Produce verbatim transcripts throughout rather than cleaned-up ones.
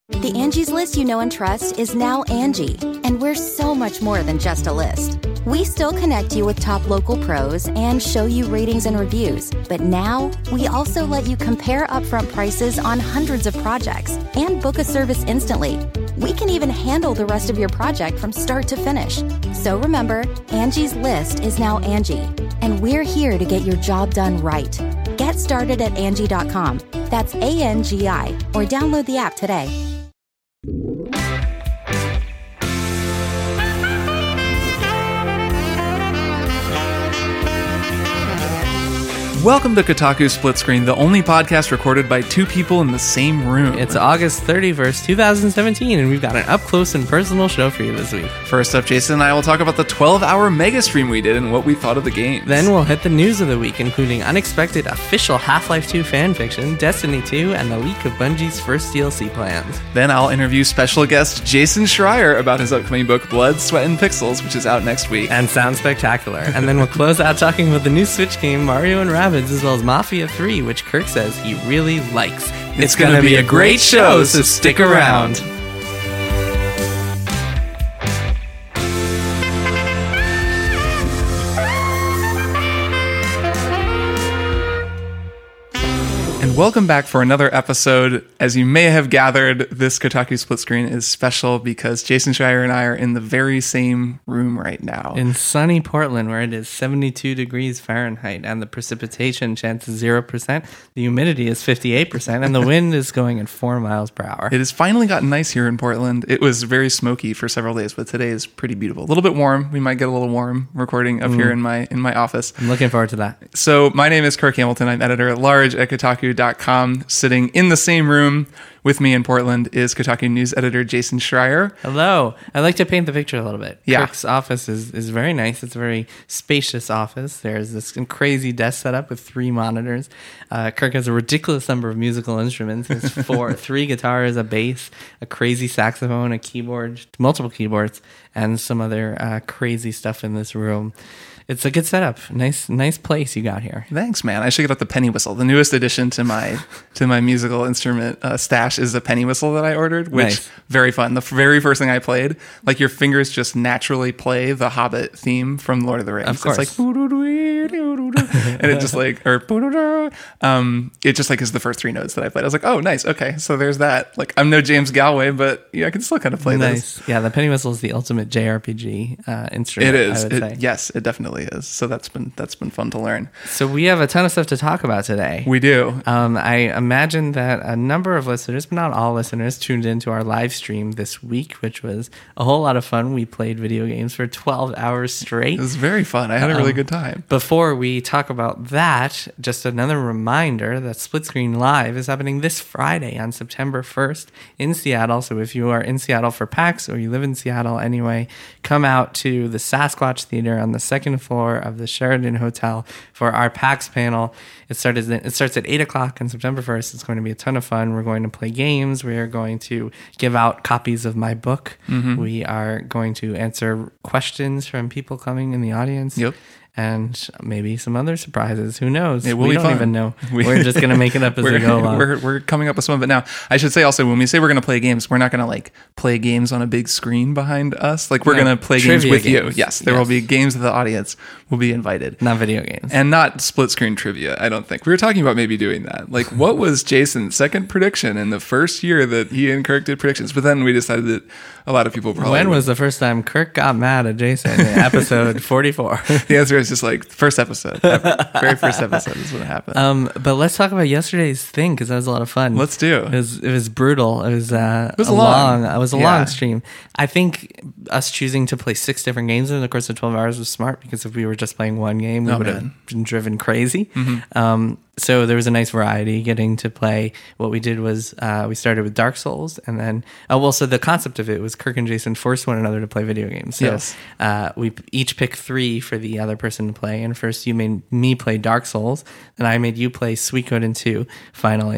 The Angie's List you know and trust is now Angie, and we're so much more than just a list. We still connect you with top local pros and show you ratings and reviews, but now we also let you compare upfront prices on hundreds of projects and book a service instantly. We can even handle the rest of your project from start to finish. So remember, Angie's List is now Angie, and we're here to get your job done right. Get started at Angie dot com. That's A N G I, or download the app today. Welcome to Kotaku Split Screen, the only podcast recorded by two people in the same room. It's August thirty-first, twenty seventeen, and we've got an up-close and personal show for you this week. First up, Jason and I will talk about the twelve-hour mega stream we did and what we thought of the games. Then we'll hit the news of the week, including unexpected official Half-Life two fanfiction, Destiny two, and the leak of Bungie's first D L C plans. Then I'll interview special guest Jason Schreier about his upcoming book, Blood, Sweat, and Pixels, which is out next week. And sounds spectacular. And then we'll close out talking about the new Switch game, Mario and Rabbids, as well as Mafia three, which Kirk says he really likes. It's, it's going to be a great show, so stick around. Welcome back for another episode. As you may have gathered, this Kotaku Split Screen is special because Jason Schreier and I are in the very same room right now. In sunny Portland, where it is seventy-two degrees Fahrenheit, and the precipitation chance is zero percent, the humidity is fifty-eight percent, and the wind is going at four miles per hour. It has finally gotten nice here in Portland. It was very smoky for several days, but today is pretty beautiful. A little bit warm. We might get a little warm recording up mm. here in my in my office. I'm looking forward to that. So my name is Kirk Hamilton. I'm editor at large at Kotaku dot com. Sitting in the same room with me in Portland is Kotaku News editor Jason Schreier. Hello. I'd like to paint the picture a little bit. Yeah. Kirk's office is, is very nice. It's a very spacious office. There's this crazy desk setup with three monitors. Uh, Kirk has a ridiculous number of musical instruments. He has four, three guitars, a bass, a crazy saxophone, a keyboard, multiple keyboards, and some other uh, crazy stuff in this room. It's a good setup. Nice, nice place you got here. Thanks, man. I should get out the penny whistle. The newest addition to my to my musical instrument uh, stash is a penny whistle that I ordered, which nice. Very fun. The very first thing I played, like your fingers just naturally play the Hobbit theme from Lord of the Rings. Of course. It's like and it just like or um, it just like is the first three notes that I played. I was like, oh, nice. Okay, so there's that. Like I'm no James Galway, but yeah, I can still kind of play nice. this. Yeah, the penny whistle is the ultimate J R P G uh, instrument. It is. I would It, say. Yes, it definitely is. So that's been that's been fun to learn. So we have a ton of stuff to talk about today. We do. Um, I imagine that a number of listeners, but not all listeners, tuned into our live stream this week, which was a whole lot of fun. We played video games for twelve hours straight. It was very fun. I had a really um, good time. Before we talk about that, just another reminder that Split Screen Live is happening this Friday on September first in Seattle. So if you are in Seattle for PAX or you live in Seattle anyway, come out to the Sasquatch Theater on the second floor of the Sheraton Hotel for our PAX panel. It started. It starts at eight o'clock on September first. It's going to be a ton of fun. We're going to play games. We are going to give out copies of my book. Mm-hmm. We are going to answer questions from people coming in the audience. Yep. And maybe some other surprises. Who knows? It will we be don't fun. even know. We, we're just going to make it up as we go along. We're, we're coming up with some of it now. I should say also, when we say we're going to play games, we're not going to like play games on a big screen behind us. Like we're no, going to play games with games. you. Yes, there yes. will be games that the audience will be invited. Not video games. And not split screen trivia, I don't think. We were talking about maybe doing that. Like what was Jason's second prediction in the first year that he and Kirk did predictions? But then we decided that a lot of people probably... When was the first time Kirk got mad at Jason in episode forty-four? The answer is just like first episode. Ever. Very first episode is when it happened. Um, but let's talk about yesterday's thing because that was a lot of fun. Let's do. It was, it was brutal. It was, uh, it was a long. long. It was a yeah. long stream. I think us choosing to play six different games in the course of twelve hours was smart because if we were just playing one game, we oh, would man. have been driven crazy. Mm-hmm. Um, so there was a nice variety getting to play. What we did was uh, we started with Dark Souls and then, oh, well, so the concept of it was Kirk and Jason forced one another to play video games. So yes. uh, we each picked three for the other person to play. And first you made me play Dark Souls and I made you play Suikoden two finally.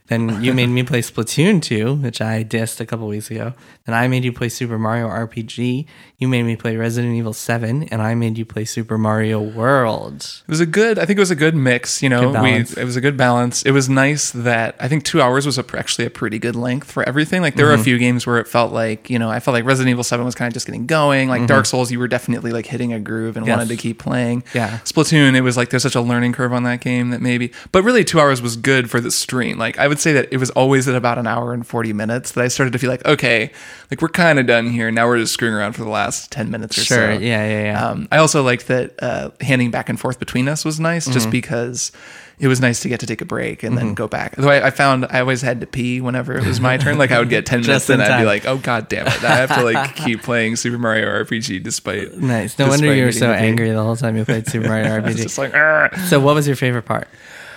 Then you made me play Splatoon two, which I dissed a couple weeks ago. Then I made you play Super Mario R P G. You made me play Resident Evil seven, and I made you play Super Mario World. It was a good, I think it was a good mix, you know, we, it was a good balance. It was nice that I think two hours was a, actually a pretty good length for everything. Like there mm-hmm. were a few games where it felt like, you know, I felt like Resident Evil seven was kind of just getting going. Like mm-hmm. Dark Souls, you were definitely like hitting a groove and yes. wanted to keep playing. Yeah. Splatoon, it was like there's such a learning curve on that game that maybe, but really two hours was good for the stream. Like I would say that it was always at about an hour and forty minutes that I started to feel like, okay, like we're kind of done here. Now we're just screwing around for the last ten minutes or sure. so. Sure, yeah, yeah, yeah. Um, I also liked that uh, handing back and forth between us was nice, mm-hmm. just because it was nice to get to take a break and mm-hmm. then go back. Though I, I found I always had to pee whenever it was my turn. Like I would get ten minutes and I'd be like, oh god damn it, I have to like keep playing Super Mario R P G despite. Nice. No despite wonder you were so angry the whole time you played Super Mario R P G. Just like, Argh. So what was your favorite part?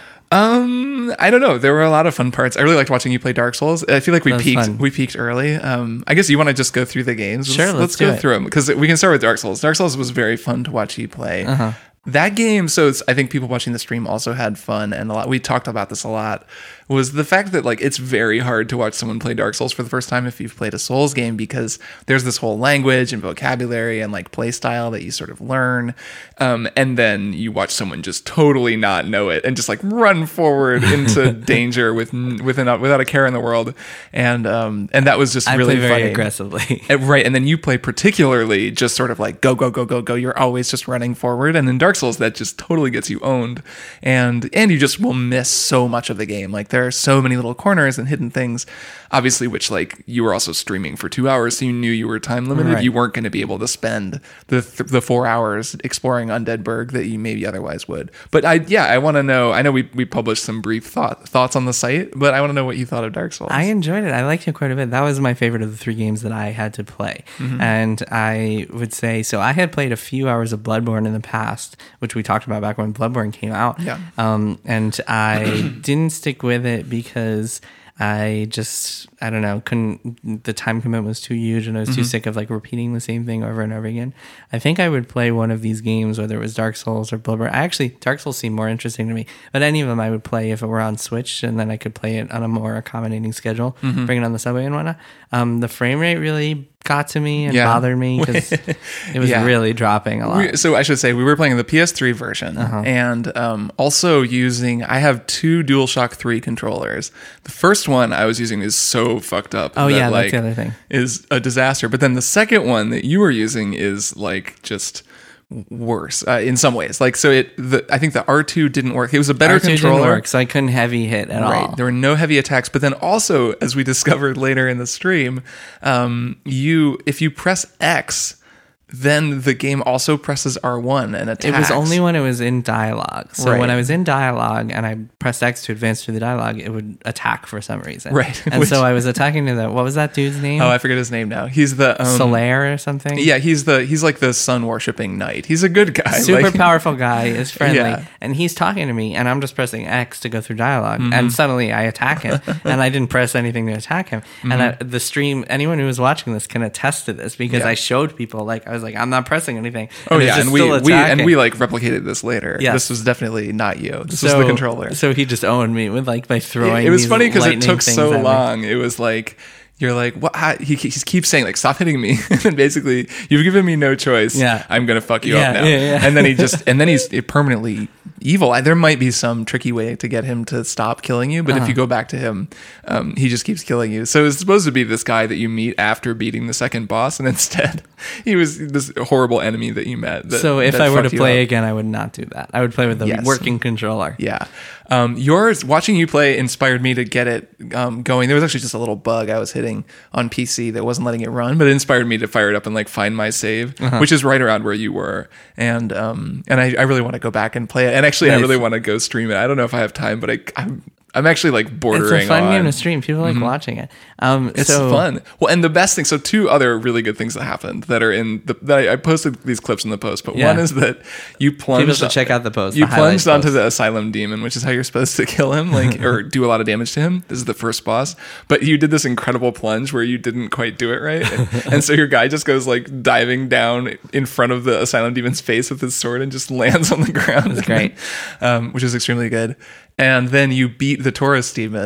Um, I don't know. There were a lot of fun parts. I really liked watching you play Dark Souls. I feel like we peaked. Fun. We peaked early. Um, I guess you want to just go through the games. Sure, let's, let's, let's do go it. through them because we can start with Dark Souls. Dark Souls was very fun to watch you play. Uh-huh. That game, so it's, I think people watching the stream also had fun, and a lot. We talked about this a lot. Was the fact that like it's very hard to watch someone play Dark Souls for the first time if you've played a Souls game, because there's this whole language and vocabulary and like play style that you sort of learn, um, and then you watch someone just totally not know it and just like run forward into danger with within without a care in the world, and um, and that was just I really play very funny. aggressively, and, right? And then you play particularly just sort of like go go go go go. You're always just running forward, and in Dark Souls that just totally gets you owned, and and you just will miss so much of the game. Like there are so many little corners and hidden things, obviously, which like you were also streaming for two hours, so you knew you were time limited. Right. You weren't going to be able to spend the th- the four hours exploring Undead Burg that you maybe otherwise would. But I yeah, I want to know. I know we we published some brief thought thoughts on the site, but I want to know what you thought of Dark Souls. I enjoyed it. I liked it quite a bit. That was my favorite of the three games that I had to play, mm-hmm. and I would say so. I had played a few hours of Bloodborne in the past, which we talked about back when Bloodborne came out. Yeah. Um, and I didn't stick with it because I just, I don't know, couldn't, the time commitment was too huge and I was too mm-hmm. sick of like repeating the same thing over and over again. I think I would play one of these games, whether it was Dark Souls or Bloodborne. I actually, Dark Souls seemed more interesting to me, but any of them I would play if it were on Switch, and then I could play it on a more accommodating schedule, mm-hmm. bring it on the subway and whatnot. Um, the frame rate really got to me and yeah. bothered me because it was yeah. really dropping a lot. We, so I should say we were playing the P S three version, uh-huh. and um, also using, I have two DualShock three controllers. The first one I was using is so fucked up. Oh that, yeah, like, that's the other thing. Is a disaster. But then the second one that you were using is like just worse uh, in some ways. Like so, it. The, I think the R two didn't work. It was a better R two controller, didn't work, so I couldn't heavy hit at right. all. There were no heavy attacks. But then also, as we discovered later in the stream, um, you if you press X, then the game also presses R one and attacks. It was only when it was in dialogue. So right. when I was in dialogue and I pressed X to advance through the dialogue, it would attack for some reason. Right. And Which, so I was attacking to the, what was that dude's name? Oh, I forget his name now. He's the... Um, Solaire or something? Yeah, he's the he's like the sun-worshipping knight. He's a good guy. Super like, powerful guy, is friendly. Yeah. And he's talking to me and I'm just pressing X to go through dialogue. Mm-hmm. And suddenly I attack him and I didn't press anything to attack him. Mm-hmm. And I, the stream, anyone who was watching this can attest to this because yeah. I showed people, like, I was like, I'm not pressing anything. Oh and yeah, and we, we and we like replicated this later. Yes. This was definitely not you. This so, was the controller. So he just owned me with like by throwing. It, it was these funny because it took things so at me. long. It was like you're like, what? How? He, he keeps saying like, stop hitting me, and then basically you've given me no choice. Yeah, I'm gonna fuck you yeah, up now. Yeah, yeah. And then he just and then he's permanently evil. I, there might be some tricky way to get him to stop killing you, but uh-huh. if you go back to him, um, he just keeps killing you. So it's supposed to be this guy that you meet after beating the second boss, and instead he was this horrible enemy that you met. That, so if that I were to play up. again, I would not do that. I would play with the yes. working controller. Yeah. Um, yours, watching you play inspired me to get it um, going. There was actually just a little bug I was hitting on P C that wasn't letting it run, but it inspired me to fire it up and like find my save, uh-huh. which is right around where you were. And um, and I, I really want to go back and play it. And actually, nice. I really want to go stream it. I don't know if I have time, but I, I'm I'm actually like bordering on. It's a fun on, game to stream. People like mm-hmm. watching it. Um, it's so, fun. Well, and the best thing. So two other really good things that happened that are in the. That I, I posted these clips in the post, but yeah. one is that you plunged. People should check out the post. You the plunged onto post. the Asylum Demon, which is how you're supposed to kill him, like or do a lot of damage to him. This is the first boss, but you did this incredible plunge where you didn't quite do it right, and, and so your guy just goes like diving down in front of the Asylum Demon's face with his sword and just lands on the ground. That's great, um, which is extremely good. And then you beat the Taurus demon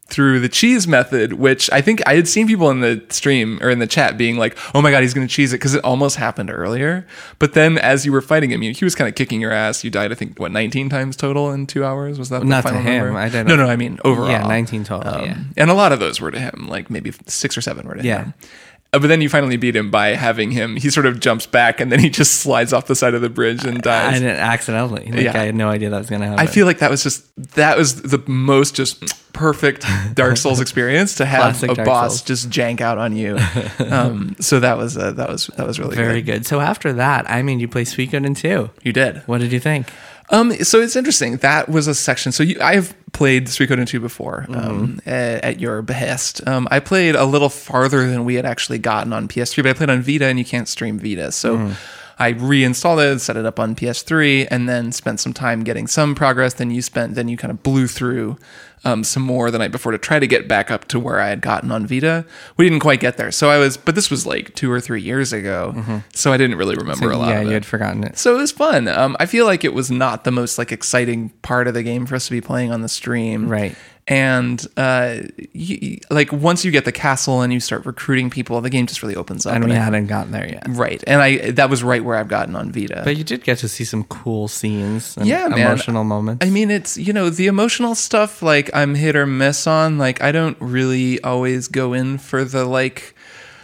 through the cheese method, which I think I had seen people in the stream or in the chat being like, oh my God, he's going to cheese it because it almost happened earlier. But then as you were fighting him, he was kind of kicking your ass. You died, I think, what, nineteen times total in two hours? Was that the Not to final him. number? I didn't. No, no, I mean overall. Yeah, nineteen total, Um, yeah. And a lot of those were to him, like maybe six or seven were to Yeah. him. Uh, But then you finally beat him by having him, he sort of jumps back and then he just slides off the side of the bridge and I dies. didn't accidentally. Like, Yeah. I had no idea that was going to happen. I feel like that was just, that was the most just perfect Dark Souls experience to have Classic a Dark boss Souls. just jank out on you. Um, so that was, uh, that was, that was really very good. good. So after that, I mean, you play Suikoden two. You did. What did you think? Um, so it's interesting. That was a section. So you, I've played Suikoden two before, um, Mm-hmm. at, at your behest. Um, I played a little farther than we had actually gotten on P S three, but I played on Vita and you can't stream Vita. So Mm. I reinstalled it, set it up on P S three, and then spent some time getting some progress. Then you spent, then you kind of blew through um, some more the night before to try to get back up to where I had gotten on Vita. We didn't quite get there. So I was, but this was like two or three years ago. So I didn't really remember a lot yeah, of you it. had forgotten it. So it was fun. Um, I feel like it was not the most like exciting part of the game for us to be playing on the stream. Right. And uh, y- y- like once you get the castle and you start recruiting people, the game just really opens up. And we I- hadn't gotten there yet. right. And I that was right where I've gotten on Vita. But you did get to see some cool scenes and Yeah, man. emotional moments. I mean, it's, you know, the emotional stuff, like I'm hit or miss on. Like I don't really always go in for the like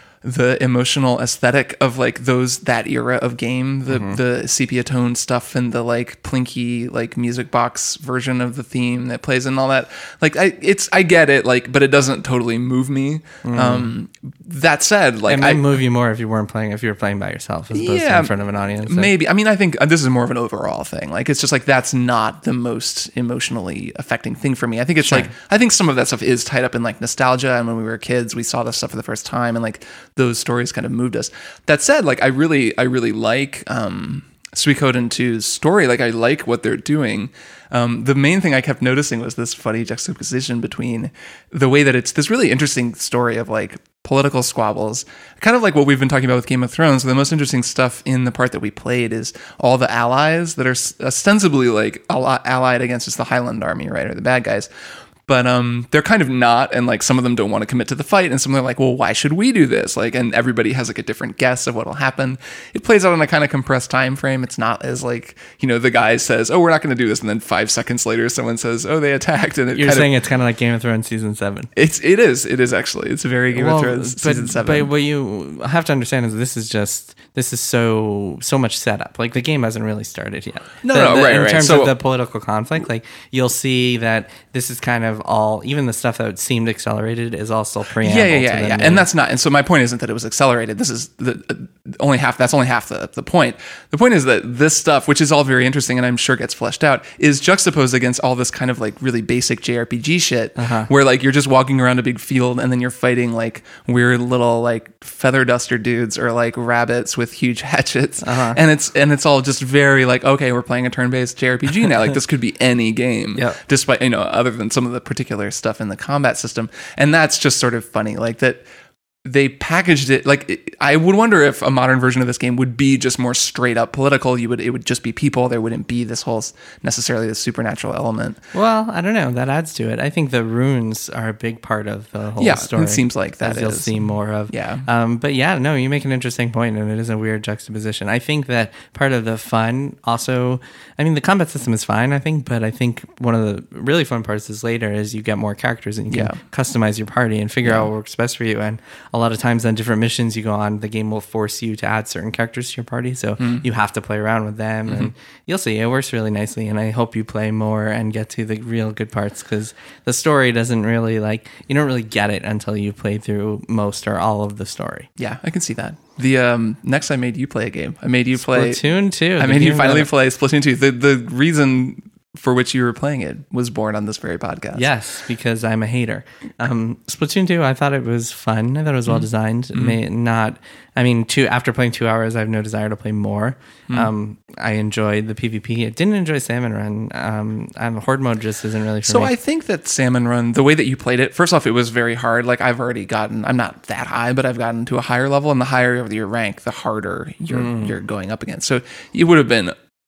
the emotional aesthetic of like those that era of game, the Mm-hmm. the sepia tone stuff and the like plinky like music box version of the theme that plays and all that. Like I it's I get it, like, but it doesn't totally move me. Um that said, like it might I move you more if you weren't playing, if you were playing by yourself as opposed to Yeah, in front of an audience. So- maybe. I mean, I think uh, this is more of an overall thing. Like, it's just like that's not the most emotionally affecting thing for me. I think it's like I think some of that stuff is tied up in like nostalgia, and when we were kids, we saw this stuff for the first time, and like those stories kind of moved us. That said, like I really, I really like um, Suikoden two's story. Like I like what they're doing. Um, the main thing I kept noticing was this funny juxtaposition between the way that it's this really interesting story of like political squabbles, kind of like what we've been talking about with Game of Thrones. The most interesting stuff in the part that we played is all the allies that are ostensibly like allied against just the Highland army, right, or the bad guys. But um, they're kind of not, and like some of them don't want to commit to the fight, and some of them are like, well, why should we do this? Like, and everybody has like a different guess of what will happen. It plays out in a kind of compressed time frame. It's not as like, you know, the guy says, oh, we're not going to do this, and then five seconds later, someone says, oh, they attacked, and it You're kind saying of, it's kind of like Game of Thrones season seven. it's it is it is actually it's a very Game of Thrones but, season seven. But what you have to understand is this is just this is so so much setup. Like the game hasn't really started yet. No, The- no, the- right, In right. terms So- of the political conflict, like you'll see that this is kind of all, even the stuff that seemed accelerated is also preamble. yeah, yeah, to yeah, the yeah. main- And that's not. And so my point isn't that it was accelerated. This is the uh, only half. That's only half the the point. The point is that this stuff, which is all very interesting and I'm sure gets fleshed out, is juxtaposed against all this kind of like really basic J R P G shit, Uh-huh. where like you're just walking around a big field and then you're fighting like weird little like feather duster dudes or like rabbits with huge hatchets, Uh-huh. and it's and it's all just very like, okay, we're playing a turn-based J R P G now. Like this could be any game, Yep. despite, you know, other than some of the particular stuff in the combat system. And that's just sort of funny, like that they packaged it like it, I would wonder if a modern version of this game would be just more straight up political. You would it would just be people. There wouldn't be this whole s- necessarily the supernatural element. Well, I don't know. That adds to it. I think the runes are a big part of the whole Yeah, story. it seems like that as you'll is. see more of. Yeah. Um, but yeah, no, you make an interesting point, and it is a weird juxtaposition. I think that part of the fun also, I mean, the combat system is fine, I think, but I think one of the really fun parts is later is you get more characters and you can Yeah. customize your party and figure out what works best for you. And a lot of times on different missions you go on, the game will force you to add certain characters to your party, so Mm. you have to play around with them, Mm-hmm. and you'll see it works really nicely. And I hope you play more and get to the real good parts, because the story doesn't really like you don't really get it until you play through most or all of the story. Yeah, I can see that. The um, next I made you play a game. I made you play Splatoon two. I the made you game finally that- play Splatoon two. The the reason for which you were playing it was born on this very podcast. Yes, because I'm a hater. Um, Splatoon two, I thought it was fun. I thought it was well designed. Mm-hmm. May not, I mean, two after playing two hours, I have no desire to play more. Mm. Um, I enjoyed the PvP. I didn't enjoy Salmon Run. Um, um, Horde mode just isn't really for So me. I think that Salmon Run, the way that you played it, first off, it was very hard. Like I've already gotten, I'm not that high, but I've gotten to a higher level, and the higher your rank, the harder you're Mm. you're going up against. So it would have been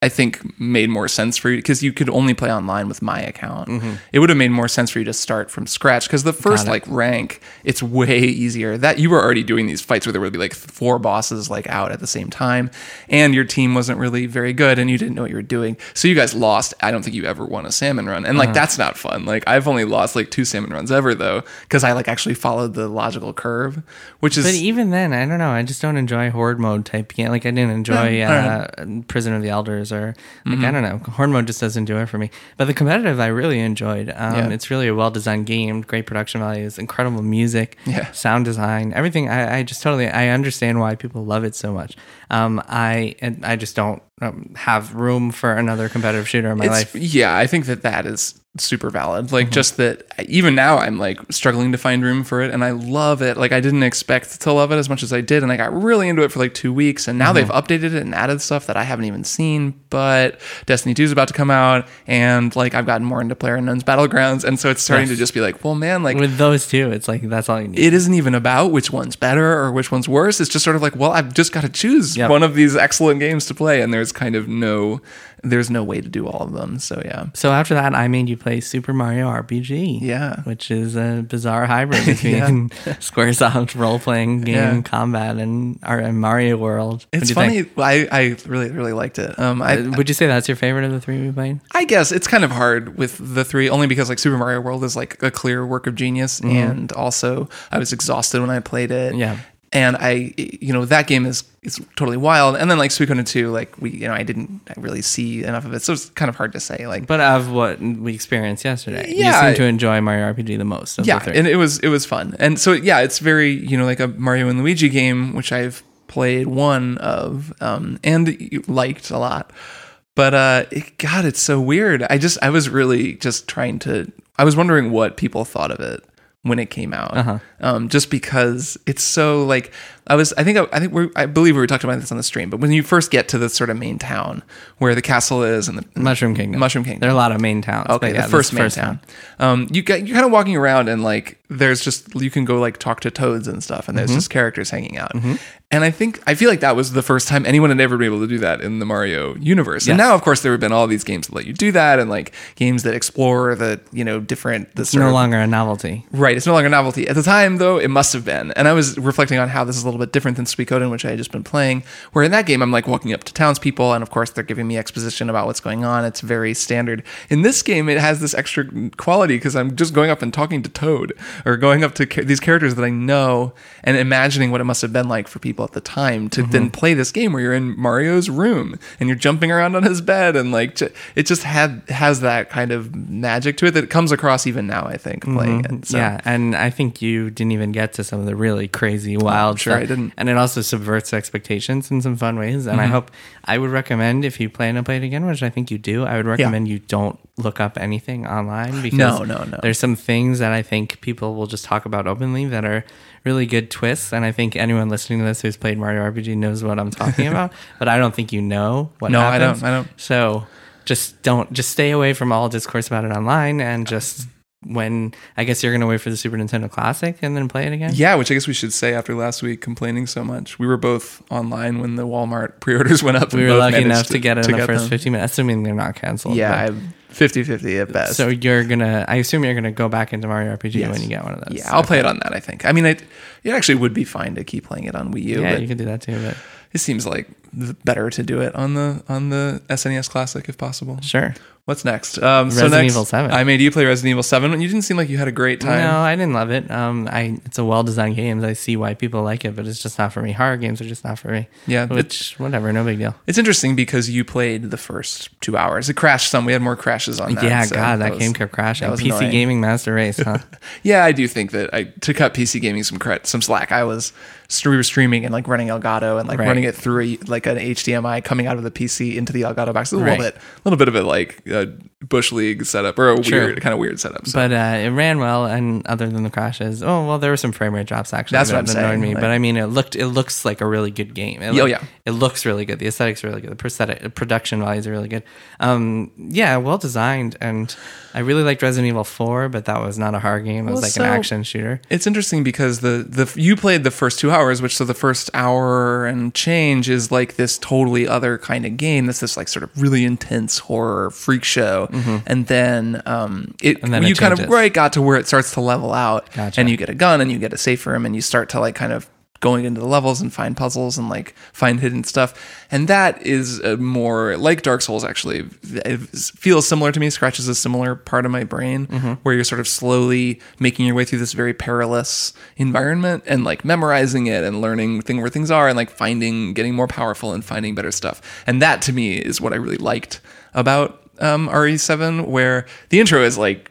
I think made more sense for you because you could only play online with my account. Mm-hmm. It would have made more sense for you to start from scratch because the first like rank, it's way easier. That you were already doing these fights where there would be like four bosses like out at the same time, and your team wasn't really very good, and you didn't know what you were doing. So you guys lost. I don't think you ever won a salmon run, and like uh-huh. that's not fun. Like I've only lost like two salmon runs ever though because I like actually followed the logical curve, which is. But even then, I don't know. I just don't enjoy horde mode type game. Like I didn't enjoy Yeah, uh, Prison of the Elders or like Mhm. I don't know. Horde mode just doesn't do it for me. But the competitive, I really enjoyed. Um, Yeah. It's really a well designed game, great production values, incredible music, Yeah. sound design, everything. I, I just totally I understand why people love it so much. Um, I and I just don't um, have room for another competitive shooter in my It's- life. Yeah, I think that that is super valid. Like just that even now I'm like struggling to find room for it and I love it. Like I didn't expect to love it as much as I did and I got really into it for like two weeks and now they've updated it and added stuff that I haven't even seen, but Destiny two is about to come out and like I've gotten more into PlayerUnknown's Battlegrounds and so it's starting Yes. to just be like, well man, like With those two, it's like that's all you need. it isn't even about which one's better or which one's worse. It's just sort of like, well, I've just got to choose Yep. one of these excellent games to play and there's kind of no there's no way to do all of them. So yeah. So after that, I made you play Super Mario R P G. Yeah. Which is a bizarre hybrid between Squaresoft role-playing game Yeah. combat and, our, and Mario World. What'd It's you funny. think? I, I really, really liked it. Um, I, Uh, Would you say that's your favorite of the three we played? I guess it's kind of hard with the three, only because like Super Mario World is like a clear work of genius, and also I was exhausted when I played it. Yeah. And I, you know, that game is is totally wild. And then like Suikoden two, like we, you know, I didn't really see enough of it, so it's kind of hard to say. Like, But of what we experienced yesterday, Yeah. you seem to enjoy Mario R P G the most of yeah, the three. and it was it was fun. And so yeah, it's very, you know, like a Mario and Luigi game, which I've played one of um, and liked a lot. But uh, it, God, it's so weird. I just I was really just trying to. I was wondering what people thought of it when it came out, Uh-huh. um, just because it's so like I was. I think I, I think we I believe we were talking about this on the stream. But when you first get to the sort of main town where the castle is and the Mushroom Kingdom. Mushroom Kingdom. There are a lot of main towns. Okay, but yeah, the first this main town. Um, you get you're kind of walking around and like there's just you can go like talk to toads and stuff, and there's Mm-hmm. just characters hanging out. And I think I feel like that was the first time anyone had ever been able to do that in the Mario universe. And Yes. now, of course, there have been all these games that let you do that, and like games that explore the you know different. The It's sort no of- longer a novelty. Right, it's no longer a novelty. At the time, though, it must have been. And I was reflecting on how this is a little bit different than Suikoden, which I had just been playing, where in that game, I'm like walking up to townspeople, and of course, they're giving me exposition about what's going on. It's very standard. In this game, it has this extra quality because I'm just going up and talking to Toad, or going up to ca- these characters that I know, and imagining what it must have been like for people at the time to then play this game where you're in Mario's room, and you're jumping around on his bed, and like, j- it just had has that kind of magic to it that comes across even now, I think, playing it. So. Yeah, and I think you didn't even get to some of the really crazy, wild sure stuff. I didn't. And it also subverts expectations in some fun ways. And I Mm-hmm. hope, I would recommend if you plan to play it again, which I think you do, I would recommend you don't look up anything online because No, no, no. there's some things that I think people will just talk about openly that are really good twists. And I think anyone listening to this who's played Mario R P G knows what I'm talking about, but I don't think you know what No, I happens. don't, I don't. So just don't, just stay away from all discourse about it online and just when, I guess you're going to wait for the Super Nintendo Classic and then play it again? Yeah, which I guess we should say after last week complaining so much. We were both online when the Walmart pre-orders went up. We and were both lucky managed enough to, get it in the first them. fifteen minutes, assuming they're not canceled. Yeah, but- I'm fifty-fifty at best. So you're going to, I assume you're going to go back into Mario R P G Yes. when you get one of those. yeah, I'll play it on that, I think. I mean, it, it actually would be fine to keep playing it on Wii U, Yeah, but you could do that too, but it seems like the- better to do it on the on the S N E S Classic if possible. sure. What's next? Um, so Resident next, Evil seven. I made you play Resident Evil seven. You didn't seem like you had a great time. No, I didn't love it. Um, I it's a well-designed game. I see why people like it, but it's just not for me. Horror games are just not for me. Yeah, Which, whatever, no big deal. It's interesting because you played the first two hours. It crashed some. We had more crashes on that. Yeah, so God, that was- game kept crashing. that was P C annoying. gaming master race, huh? Yeah, I do think that I to cut P C gaming some credit, some slack. I was we were streaming and like running Elgato and like Right. running it through a, like an H D M I coming out of the P C into the Elgato box. A little Right. bit, a little bit of it like uh, Bush League setup or a Sure. weird kind of weird setup. So. But uh, it ran well, and other than the crashes, oh well, there were some frame rate drops actually. That's that what I'm annoyed saying, me. like- but I mean, it looked it looks like a really good game. It Oh, look- yeah. it looks really good. The aesthetics are really good. The prosthetic, production values are really good. Um, yeah, well designed, and I really liked Resident Evil four, but that was not a hard game. It was Well, like so- an action shooter. It's interesting because the the you played the first two hours, which so the first hour and change is like this totally other kind of game. That's this like sort of really intense horror freak show, and then um, it Mm-hmm. And then you it kind of changes. right got to where it starts to level out, Gotcha. and you get a gun and you get a safe room, and you start to like kind of going into the levels and find puzzles and like find hidden stuff. And that is a more like Dark Souls, actually. It feels similar to me, scratches a similar part of my brain Mm-hmm. where you're sort of slowly making your way through this very perilous environment and like memorizing it and learning thing where things are and like finding, getting more powerful and finding better stuff. And that to me is what I really liked about um, R E seven, where the intro is like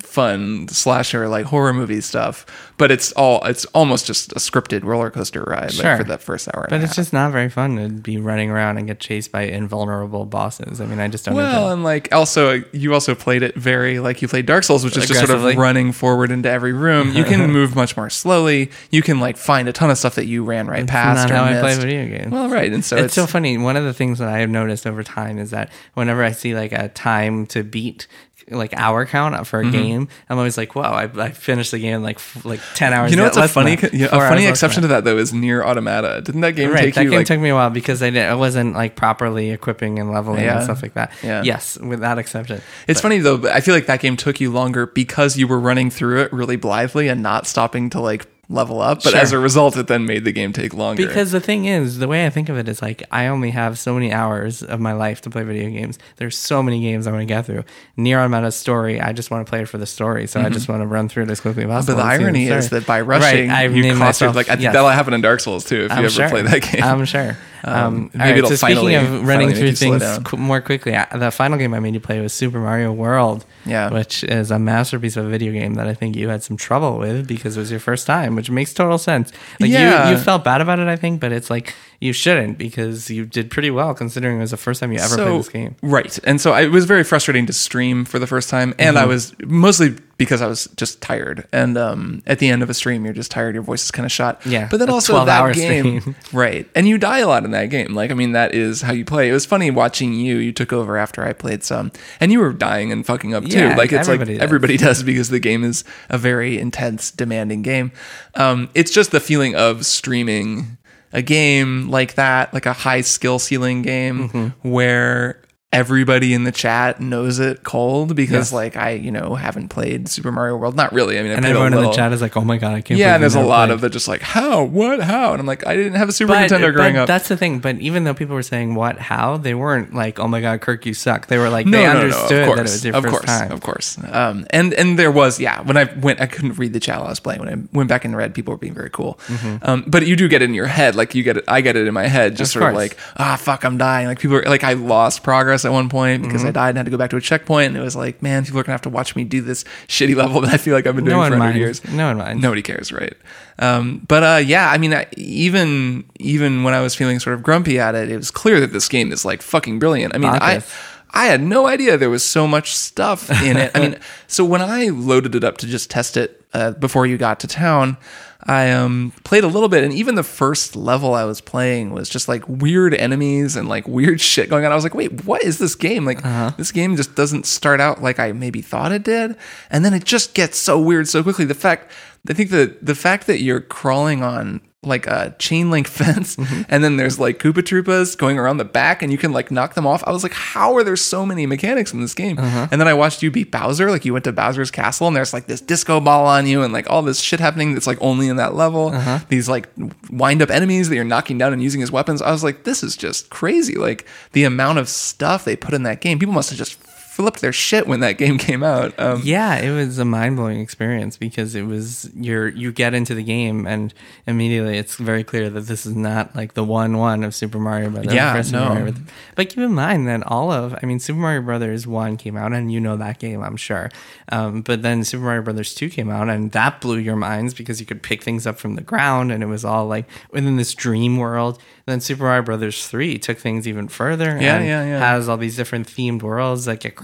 fun slasher like horror movie stuff, but it's all it's almost just a scripted roller coaster ride like, Sure. for that first hour. But and a it's half. just not very fun to be running around and get chased by invulnerable bosses. I mean, I just don't well, enjoy it. and like also you also played it very like you played Dark Souls, which is just sort of Aggressively. running forward into every room. You can move much more slowly. You can like find a ton of stuff that you ran right past. Not or how I play missed. video games. Well, right, and so it's, it's, so funny. One of the things that I have noticed over time is that whenever I see like a time to beat, like hour count for a Mm-hmm. game, I'm always like, "Wow, I, I finished the game in like f- like ten hours." You know what's a less than funny that. yeah, a Four funny hours less exception than to that though is Near Automata. Didn't that game Right, take that you game like took me a while because I, did, I wasn't like properly equipping and leveling Yeah. and stuff like that. Yeah. Yes, with that exception. It's funny though, but I feel like that game took you longer because you were running through it really blithely and not stopping to like level up. But Sure. as a result, it then made the game take longer. Because the thing is, the way I think of it is like I only have so many hours of my life to play video games. There's so many games I want to get through. Near Automata's story, I just want to play it for the story, so I just want to run through it as quickly as possible. but the and see irony the is story. that by rushing, right, I've you named cost your, myself, like I think yes. that'll happen in Dark Souls too if I'm you ever sure. play that game. I'm sure. Um, maybe all right, it'll so speaking finally- of finally running make through you slow things down. qu- more quickly, I- the final game I made you play was Super Mario World, Yeah. which is a masterpiece of a video game that I think you had some trouble with because it was your first time, which makes total sense. Like Yeah. you, you felt bad about it, I think, but it's like you shouldn't because you did pretty well considering it was the first time you ever played this game. Right. And so I, it was very frustrating to stream for the first time. And Mm-hmm. I was mostly because I was just tired. And um, at the end of a stream, you're just tired. Your voice is kind of shot. Yeah, But then a also twelve that hour game. stream. Right. And you die a lot in that game. Like, I mean, that is how you play. It was funny watching you. You took over after I played some. And you were dying and fucking up too. Yeah, like, it's everybody like does. everybody does because the game is a very intense, demanding game. Um, it's just the feeling of streaming a game like that, like a high skill ceiling game Mm-hmm. where everybody in the chat knows it cold because Yes. like I, you know, haven't played Super Mario World. Not really. I mean, I And played everyone a in little. the chat is like, "Oh my god, I can't!" Yeah, believe and there's you a never lot played." of the just like, how, what, how? And I'm like, I didn't have a Super But, Nintendo growing but up. that's the thing. But even though people were saying what, how, they weren't like, "Oh my god, Kirk, you suck." They were like, No, they no, no, understood of course, that it was your of first course, time. Of course, um, and and there was, yeah. When I went, I couldn't read the chat while I was playing. When I went back in red, people were being very cool. Um, but you do get it in your head, like you get it. I get it in my head, just Of sort of course. like, ah, fuck, I'm dying. Like people are like, I lost progress at one point because I died and had to go back to a checkpoint. And it was like, man, people are gonna have to watch me do this shitty level that I feel like I've been doing No for one one hundred minds. years. No one minds. Nobody cares, right? Um, but uh, yeah, I mean, I, even even when I was feeling sort of grumpy at it, it was clear that this game is like fucking brilliant. I mean, I. Bonkers. I had no idea there was so much stuff in it. I mean, so when I loaded it up to just test it uh, before you got to town, I um, played a little bit, and even the first level I was playing was just like weird enemies and like weird shit going on. I was like, wait, what is this game? Like, this game just doesn't start out like I maybe thought it did, and then it just gets so weird so quickly. The fact, I think the the fact that you're crawling on like a chain link fence and then there's like Koopa Troopas going around the back and you can like knock them off. I was like, how are there so many mechanics in this game? And then I watched you beat Bowser. Like you went to Bowser's castle and there's like this disco ball on you and like all this shit happening that's like only in that level. These like wind up enemies that you're knocking down and using as weapons. I was like, this is just crazy. Like the amount of stuff they put in that game. People must have just flipped their shit when that game came out. Um, Yeah, it was a mind blowing experience because it was you're you get into the game and immediately it's very clear that this is not like the one one of Super Mario Brothers. Yeah, First Super no. Mario Brothers. But keep in mind that all of I mean Super Mario Brothers one came out and you know that game, I'm sure. Um, but then Super Mario Brothers two came out and that blew your minds because you could pick things up from the ground and it was all like within this dream world. Then Super Mario Brothers three took things even further Yeah, and yeah, yeah. has all these different themed worlds that get crazy.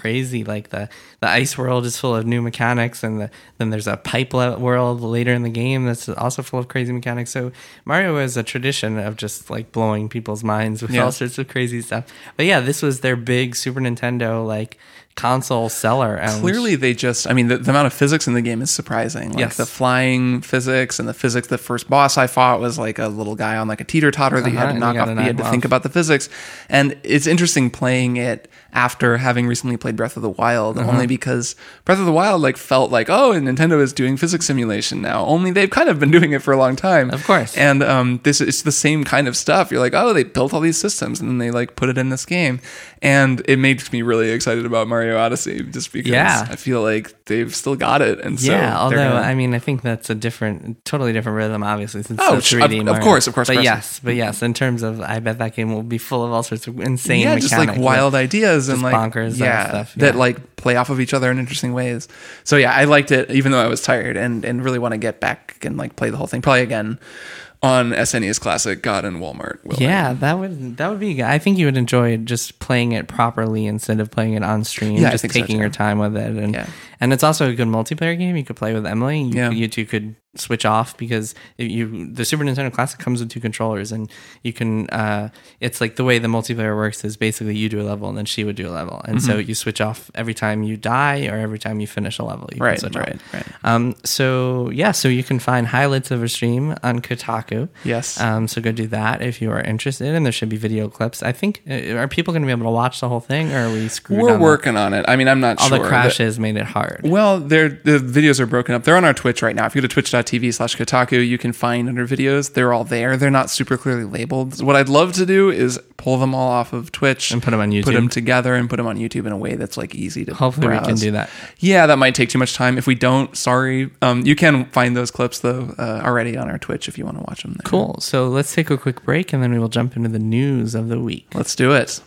crazy. Like the, the ice world is full of new mechanics, and the, then there's a pipe le- world later in the game that's also full of crazy mechanics. So Mario is a tradition of just like blowing people's minds with Yeah. all sorts of crazy stuff. But yeah, this was their big Super Nintendo like console seller. And Clearly, they just, I mean, the, the amount of physics in the game is surprising. Like Yes. the flying physics and the physics. The first boss I fought was like a little guy on like a teeter totter that you Uh-huh, had to and knock you off. gotta You had knock to off. think about the physics. And it's interesting playing it after having recently played Breath of the Wild, Uh-huh. only because Breath of the Wild like felt like, oh, and Nintendo is doing physics simulation now. Only they've kind of been doing it for a long time. Of course. And um, this it's the same kind of stuff. You're like, oh, they built all these systems and then they like put it in this game. And it makes me really excited about Mario Odyssey just because Yeah. I feel like they've still got it. And so yeah, although they're gonna- I mean, I think that's a different, totally different rhythm, obviously, since Oh, it's sh- a of- three D of Mario. course, of course, But of course. yes, but yes, in terms of, I bet that game will be full of all sorts of insane yeah, mechanics. just like wild ideas and just like bonkers and yeah, stuff, that yeah. like play off of each other in interesting ways. So yeah, I liked it even though I was tired and and really want to get back and like play the whole thing probably again on S N E S Classic, God, and Walmart. Will Yeah, that would that would be. I think you would enjoy just playing it properly instead of playing it on stream. Yeah, I just think so, taking too. your time with it, and Yeah. and it's also a good multiplayer game. You could play with Emily. You, Yeah. you two could switch off because if you the Super Nintendo Classic comes with two controllers, and you can. Uh, it's like the way the multiplayer works is basically you do a level and then she would do a level, and so you switch off every time you die or every time you finish a level. You Right, can switch right, off. right. Um, so yeah, so you can find highlights of her stream on Kotaku. Yes. Um, so go do that if you are interested, and there should be video clips. I think uh, are people going to be able to watch the whole thing, or are we screwed? We're on that? working on it. I mean, I'm not All sure. the The- crashes made it hard. Well, they're, the videos are broken up. They're on our Twitch right now. If you go to twitch.tv slash Kotaku, you can find under videos. They're all there. They're not super clearly labeled. What I'd love to do is pull them all off of Twitch And put 'em on Put YouTube. them together and put them on YouTube in a way that's like easy to Hopefully we can browse. do that. Yeah, that might take too much time. If we don't, sorry. Um, you can find those clips though uh, already on our Twitch if you want to watch them there. Cool. So let's take a quick break, and then we will jump into the news of the week. Let's do it.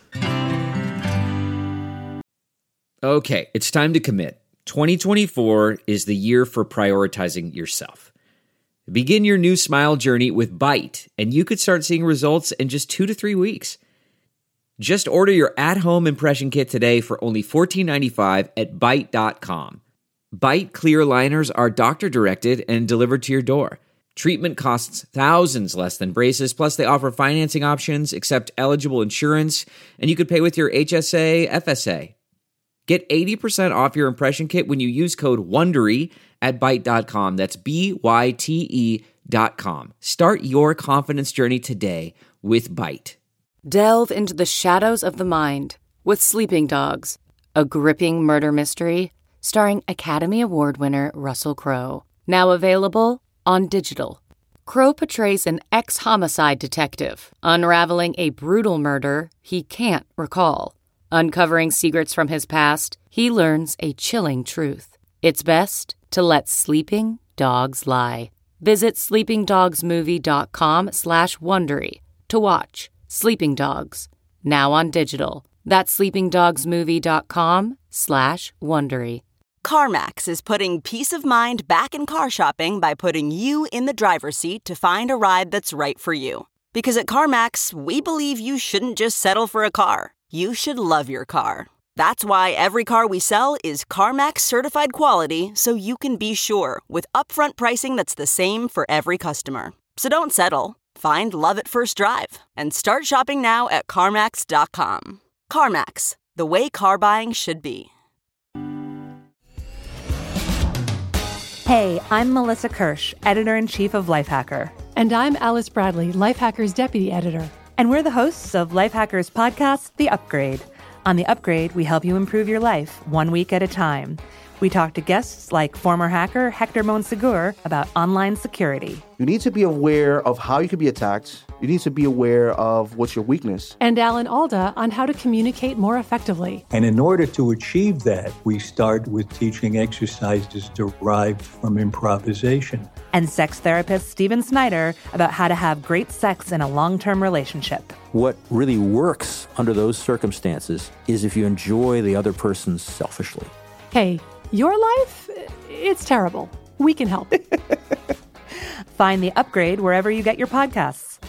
Okay, it's time to commit. twenty twenty-four is the year for prioritizing yourself. Begin your new smile journey with Byte, and you could start seeing results in just two to three weeks. Just order your at-home impression kit today for only fourteen ninety-five at Byte dot com. Byte clear liners are doctor-directed and delivered to your door. Treatment costs thousands less than braces, plus they offer financing options, accept eligible insurance, and you could pay with your H S A, F S A. Get eighty percent off your impression kit when you use code WONDERY at Byte dot com. That's B Y T E dot com. Start your confidence journey today with Byte. Delve into the shadows of the mind with Sleeping Dogs, a gripping murder mystery starring Academy Award winner Russell Crowe. Now available on digital. Crowe portrays an ex-homicide detective unraveling a brutal murder he can't recall. Uncovering secrets from his past, he learns a chilling truth. It's best to let sleeping dogs lie. Visit sleepingdogsmovie.com slash Wondery to watch Sleeping Dogs, now on digital. That's sleepingdogsmovie.com slash Wondery. CarMax is putting peace of mind back in car shopping by putting you in the driver's seat to find a ride that's right for you. Because at CarMax, we believe you shouldn't just settle for a car. You should love your car. That's why every car we sell is CarMax certified quality, so you can be sure with upfront pricing that's the same for every customer. So don't settle. Find love at first drive and start shopping now at CarMax dot com. CarMax, the way car buying should be. Hey, I'm Melissa Kirsch, editor-in-chief of Lifehacker. And I'm Alice Bradley, Lifehacker's deputy editor. And we're the hosts of Lifehacker's podcast, The Upgrade. On The Upgrade, we help you improve your life one week at a time. We talk to guests like former hacker Hector Monsegur about online security. You need to be aware of how you can be attacked. You need to be aware of what's your weakness. And Alan Alda on how to communicate more effectively. And in order to achieve that, we start with teaching exercises derived from improvisation. And sex therapist Steven Snyder about how to have great sex in a long-term relationship. What really works under those circumstances is if you enjoy the other person selfishly. Hey, your life? It's terrible. We can help. Find The Upgrade wherever you get your podcasts.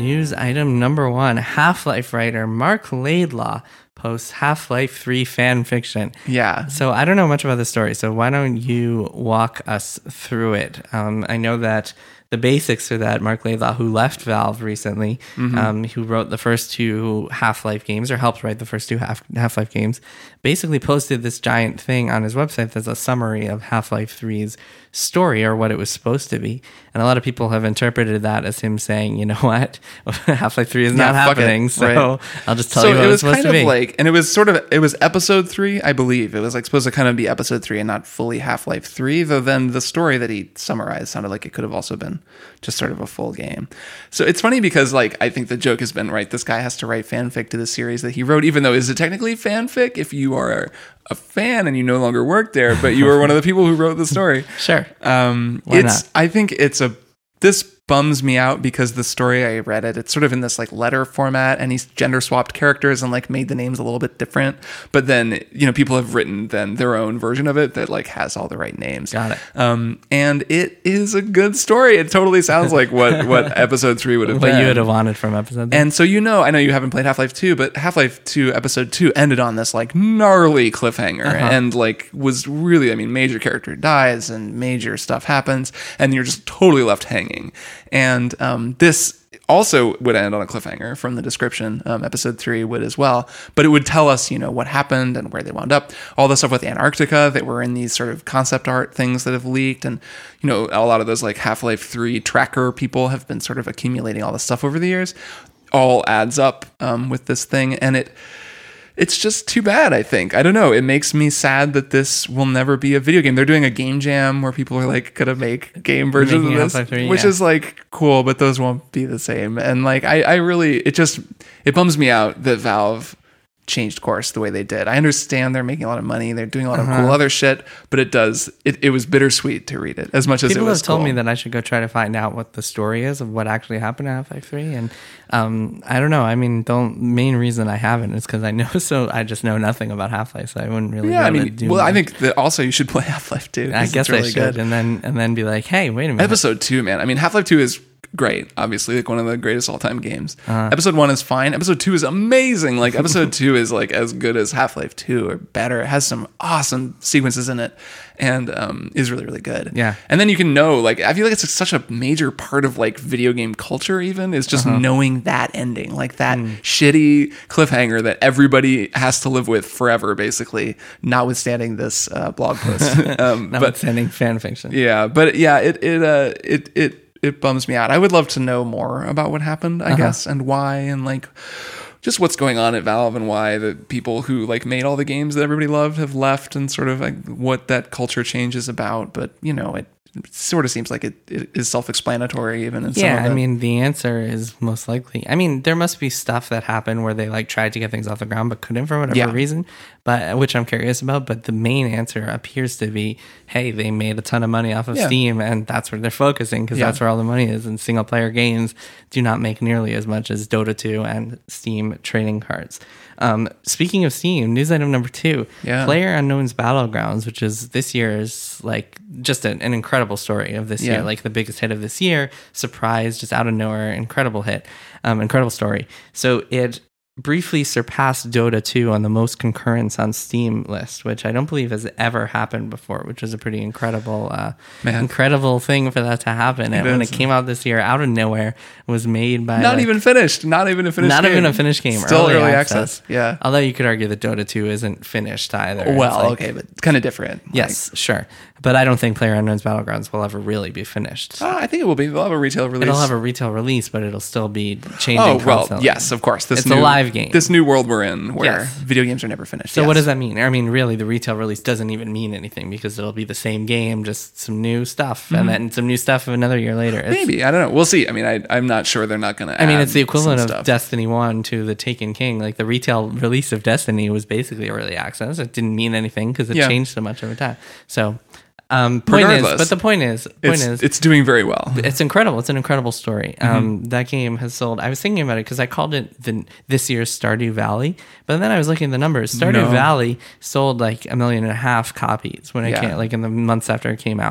News item number one, Half-Life writer Mark Laidlaw posts Half-Life three fan fiction. Yeah. So I don't know much about the story, so why don't you walk us through it? Um, I know that the basics are that Mark Laidlaw, who left Valve recently, mm-hmm. um, who wrote the first two Half-Life games, or helped write the first two Half- Half-Life games, basically posted this giant thing on his website that's a summary of Half-Life three's story, or what it was supposed to be. And a lot of people have interpreted that as him saying, you know what, Half-Life three is not yeah, happening, it, so right. I'll just tell so you what it was it's supposed kind to of be. Like, and it was sort of, it was episode three, I believe. It was like supposed to kind of be episode three and not fully Half-Life three, though then the story that he summarized sounded like it could have also been just sort of a full game. So it's funny because, like, I think the joke has been, right, this guy has to write fanfic to the series that he wrote, even though is it technically fanfic if you are a fan and you no longer work there, but you were one of the people who wrote the story. Sure. Um, Why it's, not? I think it's a, this bums me out because the story I read it, it's sort of in this like letter format, and he's gender swapped characters and like made the names a little bit different. But then, you know, people have written then their own version of it that like has all the right names. Got it. Um, and it is a good story. It totally sounds like what, what episode three would have What been. you would have wanted from episode three. And so, you know, I know you haven't played Half-Life two, but Half-Life two episode two ended on this like gnarly cliffhanger Uh-huh. and like was really, I mean, major character dies and major stuff happens and you're just totally left hanging. And um, this also would end on a cliffhanger from the description. Um, episode three would as well, but it would tell us, you know, what happened and where they wound up. All the stuff with Antarctica that were in these sort of concept art things that have leaked, and you know, a lot of those like Half-Life three tracker people have been sort of accumulating all this stuff over the years. All adds up um, with this thing, and it. It's just too bad, I think. I don't know. It makes me sad that this will never be a video game. They're doing a game jam where people are like going to make game versions Making of this, three, which yeah. is like cool, but those won't be the same. And like, I, I really, it just, it bums me out that Valve changed course the way they did. I understand they're making a lot of money. They're doing a lot of Uh-huh. cool other shit, but it does, it, it was bittersweet to read it as much as People it was have told cool. me that I should go try to find out what the story is of what actually happened to Half-Life three. And um, I don't know. I mean, the main reason I haven't is because I know so I just know nothing about Half-Life, so I wouldn't really. Yeah, I be able mean, to do well, I much. think that also you should play Half-Life two. I guess really I should, good. and then and then be like, hey, wait a minute. Episode two, man. I mean, Half-Life two is great. Obviously, like one of the greatest all-time games. Uh-huh. Episode one is fine. Episode two is amazing. Like episode two is like as good as Half-Life two or better. It has some awesome sequences in it, and um, is really really good. Yeah. And then you can know, like, I feel like it's such a major part of like video game culture. Even is just Uh-huh. knowing that ending, like that Mm. shitty cliffhanger that everybody has to live with forever, basically. Notwithstanding this uh, blog post, um, but Notwithstanding fan fiction. yeah, but yeah, it it uh it it it bums me out. I would love to know more about what happened, I Uh-huh. guess, and why, and like just what's going on at Valve, and why the people who like made all the games that everybody loved have left, and sort of like what that culture change is about. But you know, it, it sort of seems like it, it is self-explanatory, even in some Yeah, of I it. mean, the answer is most likely. I mean, there must be stuff that happened where they like tried to get things off the ground but couldn't for whatever Yeah. reason, but which I'm curious about. But the main answer appears to be, hey, they made a ton of money off of Yeah. Steam, and that's where they're focusing because Yeah. that's where all the money is. And single player games do not make nearly as much as Dota two and Steam trading cards. Um, speaking of Steam, news item number two, Yeah. PlayerUnknown's Battlegrounds, which is this year's like just an, an incredible story of this Yeah. year, like the biggest hit of this year, surprise, just out of nowhere, incredible hit, um, incredible story. So it briefly surpassed Dota two on the most concurrence on Steam list, which I don't believe has ever happened before, which is a pretty incredible, uh, Man. incredible thing for that to happen. And It when is. it came out this year, out of nowhere, was made by not like, even finished. Not even a finished. not game. even a finished game. Still early, access. Yeah. Although you could argue that Dota two isn't finished either. It's Well, like- okay, but it's kind of different. Yes, sure. But I don't think PlayerUnknown's Battlegrounds will ever really be finished. Like, uh, I think it will be. They'll have a retail release. It'll have a retail release, but it'll still be changing Oh well, constantly. yes, of course. This It's new, a live game. This new world we're in, where Yes. video games are never finished. So yes. what does that mean? I mean, really, the retail release doesn't even mean anything because it'll be the same game, just some new stuff, and then some new stuff another year later. It's, Maybe I don't know. We'll see. I mean, I, I'm not sure they're not going to. I mean, it's the equivalent of stuff. Destiny one to the Taken King. Like the retail release of Destiny was basically early access. It didn't mean anything because it Yeah. changed so much over time. So, um, point is, Regardless, but the point is, point It's, is, it's doing very well. it's incredible. It's an incredible story. Mm-hmm. Um, that game has sold. I was thinking about it because I called it the this year's Stardew Valley, but then I was looking at the numbers. Stardew No. Valley sold like a million and a half copies when it Yeah. came, like in the months after it came out.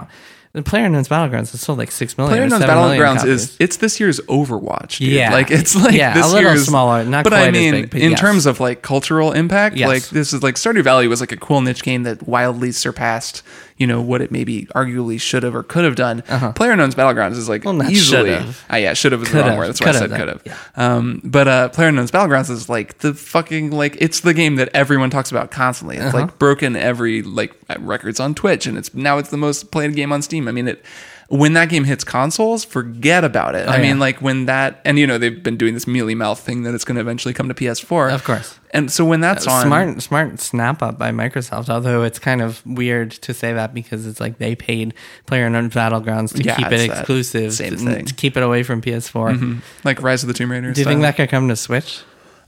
The PlayerUnknown's Battlegrounds is sold like six million. PlayerUnknown's Battlegrounds is it's this year's Overwatch, dude. Yeah, like it's like yeah, this a little year's, smaller, not but quite I mean, as big. But in yes. terms of like cultural impact, Yes. like this is like Stardew Valley was like a cool niche game that wildly surpassed, you know, what it maybe arguably should have or could have done. Uh-huh. PlayerUnknown's Battlegrounds is like Well, not easily, should've. ah, yeah, should have was the Could've. wrong word. That's why I said Could've could have. then. Um, but uh, PlayerUnknown's Battlegrounds is like the fucking like it's the game that everyone talks about constantly. It's Uh-huh. like broken every like records on Twitch, and it's now it's the most played game on Steam. I mean it. When that game hits consoles, forget about it. Oh, I mean, yeah. like when that, and you know, they've been doing this mealy mouth thing that it's going to eventually come to P S four. Of course. And so when that's on, smart, smart snap up by Microsoft. Although it's kind of weird to say that because it's like they paid PlayerUnknown's Battlegrounds to Yeah, keep it's it that exclusive, same to, thing. to keep it away from P S four. Mhm. Like Rise of the Tomb Raider. Do you think that could come to Switch?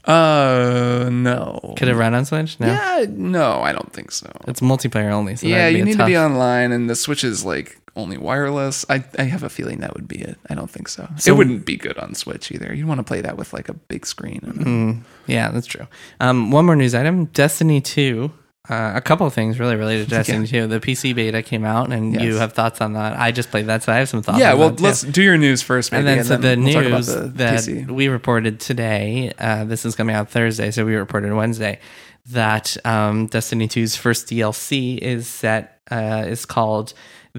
Uh, no. Could it run on Switch? No. Yeah, no, I don't think so. It's multiplayer only. So yeah, that'd be you a need tough... to be online, and the Switch is like only wireless. I, I have a feeling that would be it. I don't think so. So- it wouldn't be good on Switch either. You'd want to play that with like a big screen. And Mm, yeah, that's true. Um, one more news item: Destiny two. Uh, a couple of things really related to Destiny two. The P C beta came out, and Yes. you have thoughts on that. I just played that, so I have some thoughts. yeah, on well, that too. let's do your news first, maybe, And then, and so then the we'll talk about news the that P C. we reported today, uh, this is coming out Thursday, so we reported Wednesday, that um, Destiny two's first D L C is set, uh, is called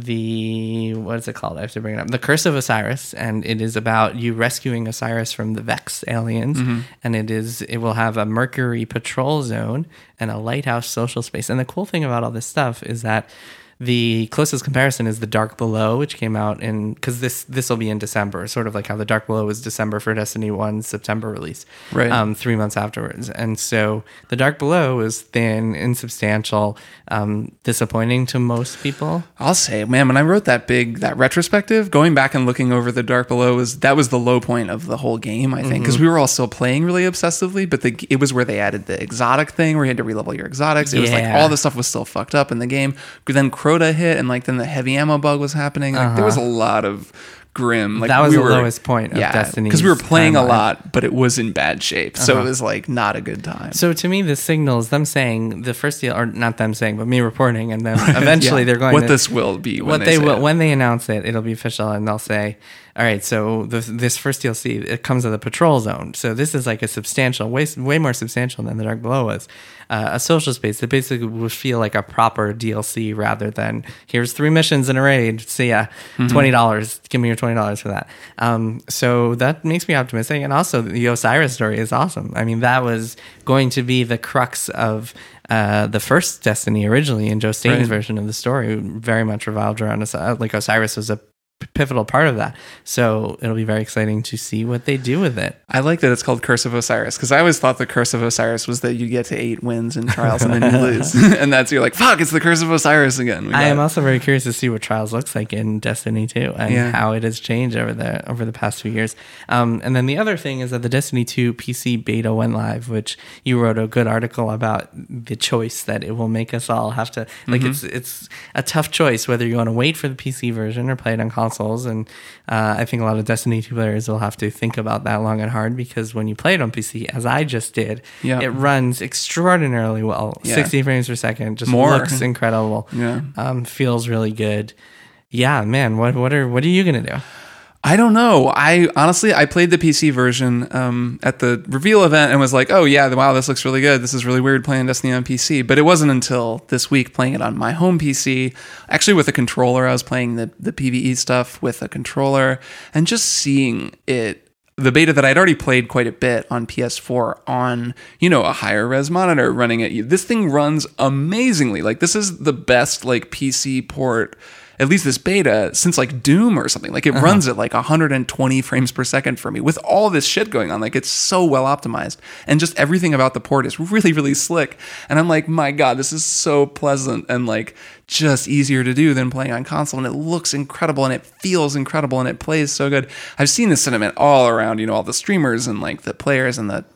the, what is it called? I have to bring it up. The Curse of Osiris, and it is about you rescuing Osiris from the Vex aliens, Mm-hmm. and it is, it will have a Mercury patrol zone and a lighthouse social space. And the cool thing about all this stuff is that the closest comparison is the Dark Below, which came out in, because this this will be in December, sort of like how the Dark Below was December for Destiny one's September release, Right. Um, three months afterwards. And so the Dark Below is thin, insubstantial, um, disappointing to most people. I'll say, man, when I wrote that big that retrospective, going back and looking over the Dark Below was that was the low point of the whole game, I think, because Mhm. we were all still playing really obsessively, but the, it was where they added the exotic thing where you had to relevel your exotics. It was like Yeah. all the stuff was still fucked up in the game. But then Crota hit, and like then the heavy ammo bug was happening. Like, there was a Uh-huh. lot of grim. Like That was we the were, lowest point of Destiny's because we were playing a timeline. lot, but it was in bad shape, so Uh-huh. it was like not a good time. So to me, the signals them saying the first deal, or not them saying, but me reporting, and then eventually Yeah. they're going What to, this will be when what they they, say will it. when they announce it, it'll be official, and they'll say, "All right, so the, this first D L C it comes with a patrol zone. So this is like a substantial, way way more substantial than the Dark Below was, uh, a social space that basically would feel like a proper D L C rather than here's three missions in a raid. See ya, Mhm. twenty dollars. Give me your twenty dollars for that." Um, so that makes me optimistic, and also the Osiris story is awesome. I mean, that was going to be the crux of uh, the first Destiny originally, and Joe Staten's Right. version of the story very much revolved around Osiris. Like Osiris was a pivotal part of that. So it'll be very exciting to see what they do with it. I like that it's called Curse of Osiris because I always thought the Curse of Osiris was that you get to eight wins in Trials and then you lose. And that's, you're like, fuck, it's the Curse of Osiris again. We I got am it. also very curious to see what Trials looks like in Destiny two and Yeah. how it has changed over the over the past few years. Um, and then the other thing is that the Destiny two P C beta went live, which you wrote a good article about the choice that it will make us all have to like. Mhm. It's it's a tough choice whether you want to wait for the P C version or play it on consoles. And uh, I think a lot of Destiny two players will have to think about that long and hard because when you play it on P C, as I just did, Yeah. it runs extraordinarily well. Yeah. sixty frames per second, just More. looks incredible. Yeah. Um, feels really good. Yeah, man. What what are what are you gonna do? I don't know. I honestly, I played the P C version um, at the reveal event and was like, oh yeah, wow, this looks really good. This is really weird playing Destiny on P C. But it wasn't until this week playing it on my home P C, actually with a controller. I was playing the, the PvE stuff with a controller and just seeing it, the beta that I'd already played quite a bit on P S four on, you know, a higher res monitor running at you. This thing runs amazingly. Like this is the best like P C port, at least this beta, since like Doom or something. Like it Uh-huh. runs at like one hundred twenty frames per second for me with all this shit going on. Like it's so well optimized and just everything about the port is really, really slick. And I'm like, my God, this is so pleasant and like just easier to do than playing on console. And it looks incredible and it feels incredible and it plays so good. I've seen this sentiment all around, you know, all the streamers and like the players and the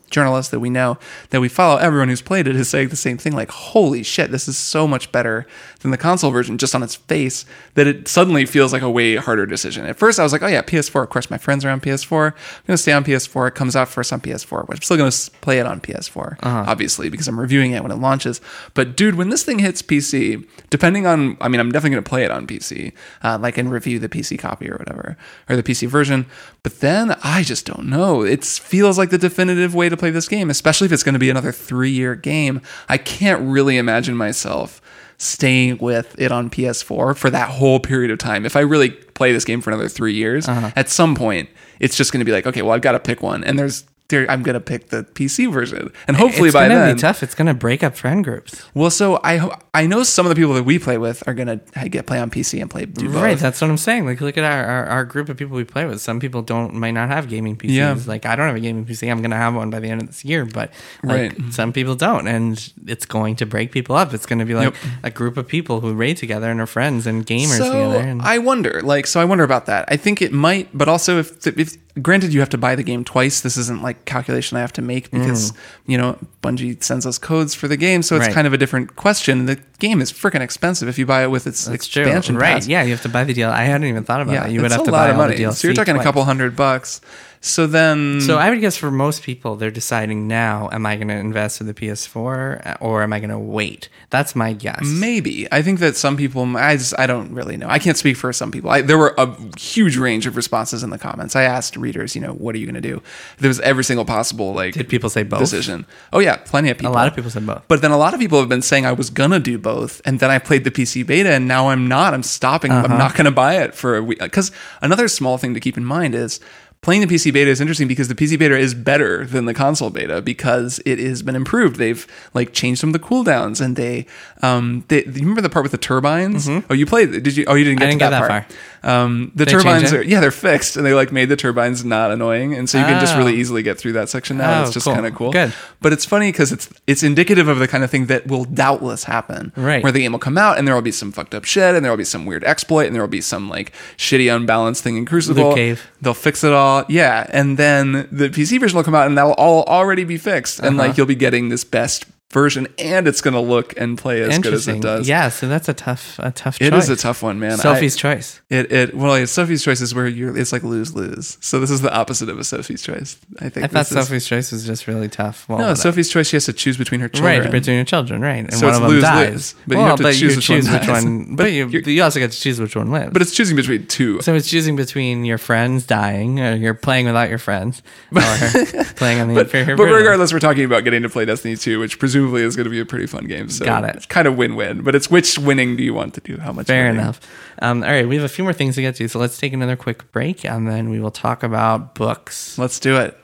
journalists that we know, that we follow, everyone who's played it is saying the same thing, like, holy shit, this is so much better than the console version just on its face, that it suddenly feels like a way harder decision. At first I was like, oh yeah, P S four, of course my friends are on P S four, I'm going to stay on P S four, it comes out first on P S four, but I'm still going to play it on P S four, uh-huh. obviously, because I'm reviewing it when it launches. But dude, when this thing hits P C, depending on, I mean, I'm definitely going to play it on P C, uh, like and review the P C copy or whatever, or the P C version, but then I just don't know. It feels like the definitive way to play this game, especially if it's going to be another three-year game. I can't really imagine myself staying with it on P S four for that whole period of time. If I really play this game for another three years, uh-huh. at some point, it's just going to be like, okay, well, I've got to pick one. And there's I'm going to pick the P C version. And hopefully it's by gonna then... It's going to be tough. It's going to break up friend groups. Well, so I I know some of the people that we play with are going to get play on P C and play do both. Right, that's what I'm saying. Like, look at our, our, our group of people we play with. Some people don't might not have gaming P Cs. Yeah. Like, I don't have a gaming P C. I'm going to have one by the end of this year. But like, right. some people don't. And it's going to break people up. It's going to be like yep. a group of people who raid together and are friends and gamers so together. And I wonder. Like, so I wonder about that. I think it might, but also if... if granted, you have to buy the game twice. This isn't like calculation I have to make because, mm. you know, Bungie sends us codes for the game. So it's right. kind of a different question. The game is freaking expensive if you buy it with its That's expansion true. Right. pass. Yeah, you have to buy the deal. I hadn't even thought about yeah, that. You would it's have a to lot buy of all money. the D L C So you're talking twice. a couple hundred bucks. So then... So I would guess for most people, they're deciding now, am I going to invest in the P S four or am I going to wait? That's my guess. Maybe. I think that some people... I just, I don't really know. I can't speak for some people. I, there were a huge range of responses in the comments. I asked readers, you know, what are you going to do? There was every single possible, like... Did people say both? Decision. Oh, yeah. Plenty of people. A lot of people said both. But then a lot of people have been saying I was going to do both. And then I played the P C beta and now I'm not. I'm stopping. Uh-huh. I'm not going to buy it for a week. Because another small thing to keep in mind is... Playing the P C beta is interesting because the P C beta is better than the console beta because it has been improved. They've like changed some of the cooldowns and they, um, they, you remember the part with the turbines? Mm-hmm. Oh, you played, did you, oh, you didn't get I didn't to that, get that part. far. Um, the they turbines are, yeah, they're fixed and they like made the turbines not annoying. And so you oh. can just really easily get through that section now. Oh, it's just cool. kind of cool. Good. But it's funny because it's, it's indicative of the kind of thing that will doubtless happen. Right. Where the game will come out and there will be some fucked up shit and there will be some weird exploit and there will be some like shitty unbalanced thing in Crucible. Loot cave. They'll fix it all. Yeah. And then the P C version will come out and that will all already be fixed. And uh-huh. like you'll be getting this best version and it's going to look and play as good as it does. Yeah, so that's a tough a tough choice. It is a tough one, man. Sophie's I, choice. It it well, it's Sophie's choice is where you're it's like lose-lose. So this is the opposite of a Sophie's choice. I think I thought this is, Sophie's choice was just really tough. Well, no, Sophie's choice she has to choose between her children. Right, between her children, right. And so one it's of them lose, dies. Lose, but well, you have to but choose, you which, choose one which one. But you, you also get to choose which one lives. But it's choosing between two. So it's choosing between your friends dying, or you're playing without your friends, or playing on the but, inferior But version. regardless, we're talking about getting to play Destiny two, which presumably is going to be a pretty fun game. So Got it. It's kind of win-win, but it's which winning do you want to do? How much? Fair winning? enough. Um, all right, we have a few more things to get to, so let's take another quick break, and then we will talk about books. Let's do it.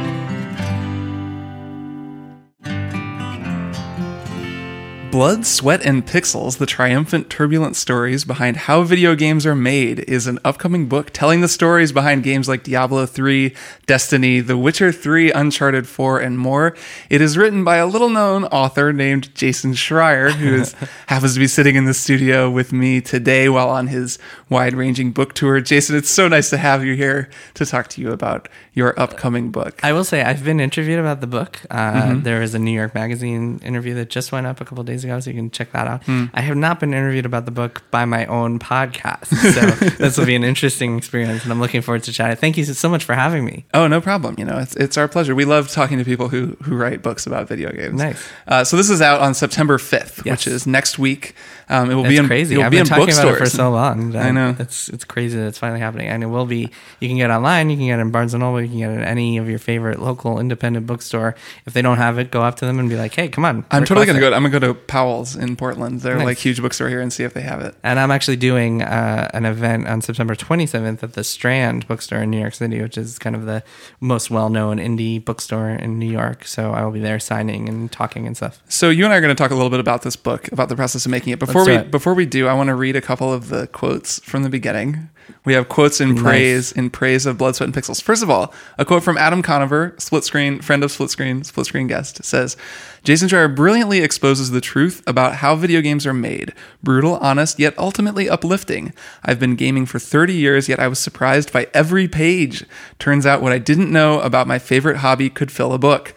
Blood, Sweat, and Pixels, the triumphant, turbulent stories behind how video games are made, is an upcoming book telling the stories behind games like Diablo three, Destiny, The Witcher three, Uncharted four, and more. It is written by a little-known author named Jason Schreier, who is, happens to be sitting in the studio with me today while on his wide-ranging book tour. Jason, it's so nice to have you here to talk to you about your upcoming book. I will say, I've been interviewed about the book. Uh, mm-hmm. There is a New York Magazine interview that just went up a couple days ago, so you can check that out. Mm. I have not been interviewed about the book by my own podcast, so this will be an interesting experience, and I'm looking forward to chatting. Thank you so much for having me. Oh, no problem. You know, it's it's our pleasure. We love talking to people who who write books about video games. Nice. Uh, so this is out on September fifth, yes. which is next week. Um, it will It's be in crazy. It will I've be been in talking bookstores. about it for so long. I know. It's it's crazy that it's finally happening, and it will be. You can get it online. You can get it in Barnes and Noble. You can get it at any of your favorite local independent bookstore. If they don't have it, go up to them and be like, "Hey, come on." I'm totally gonna it. go. I'm gonna go to Powell's in Portland. They're Nice. like huge bookstore here, and see if they have it. And I'm actually doing uh, an event on September twenty-seventh at the Strand bookstore in New York City, which is kind of the most well-known indie bookstore in New York. So I will be there signing and talking and stuff. So you and I are going to talk a little bit about this book, about the process of making it. Before Let's we do it. before we do, I want to read a couple of the quotes from the beginning. We have quotes in praise Nice. in praise of Blood, Sweat, and Pixels. First of all, a quote from Adam Conover, Split Screen, friend of Split Screen, Split Screen guest, says, Jason Schreier brilliantly exposes the truth about how video games are made. Brutal, honest, yet ultimately uplifting. I've been gaming for thirty years, yet I was surprised by every page. Turns out what I didn't know about my favorite hobby could fill a book.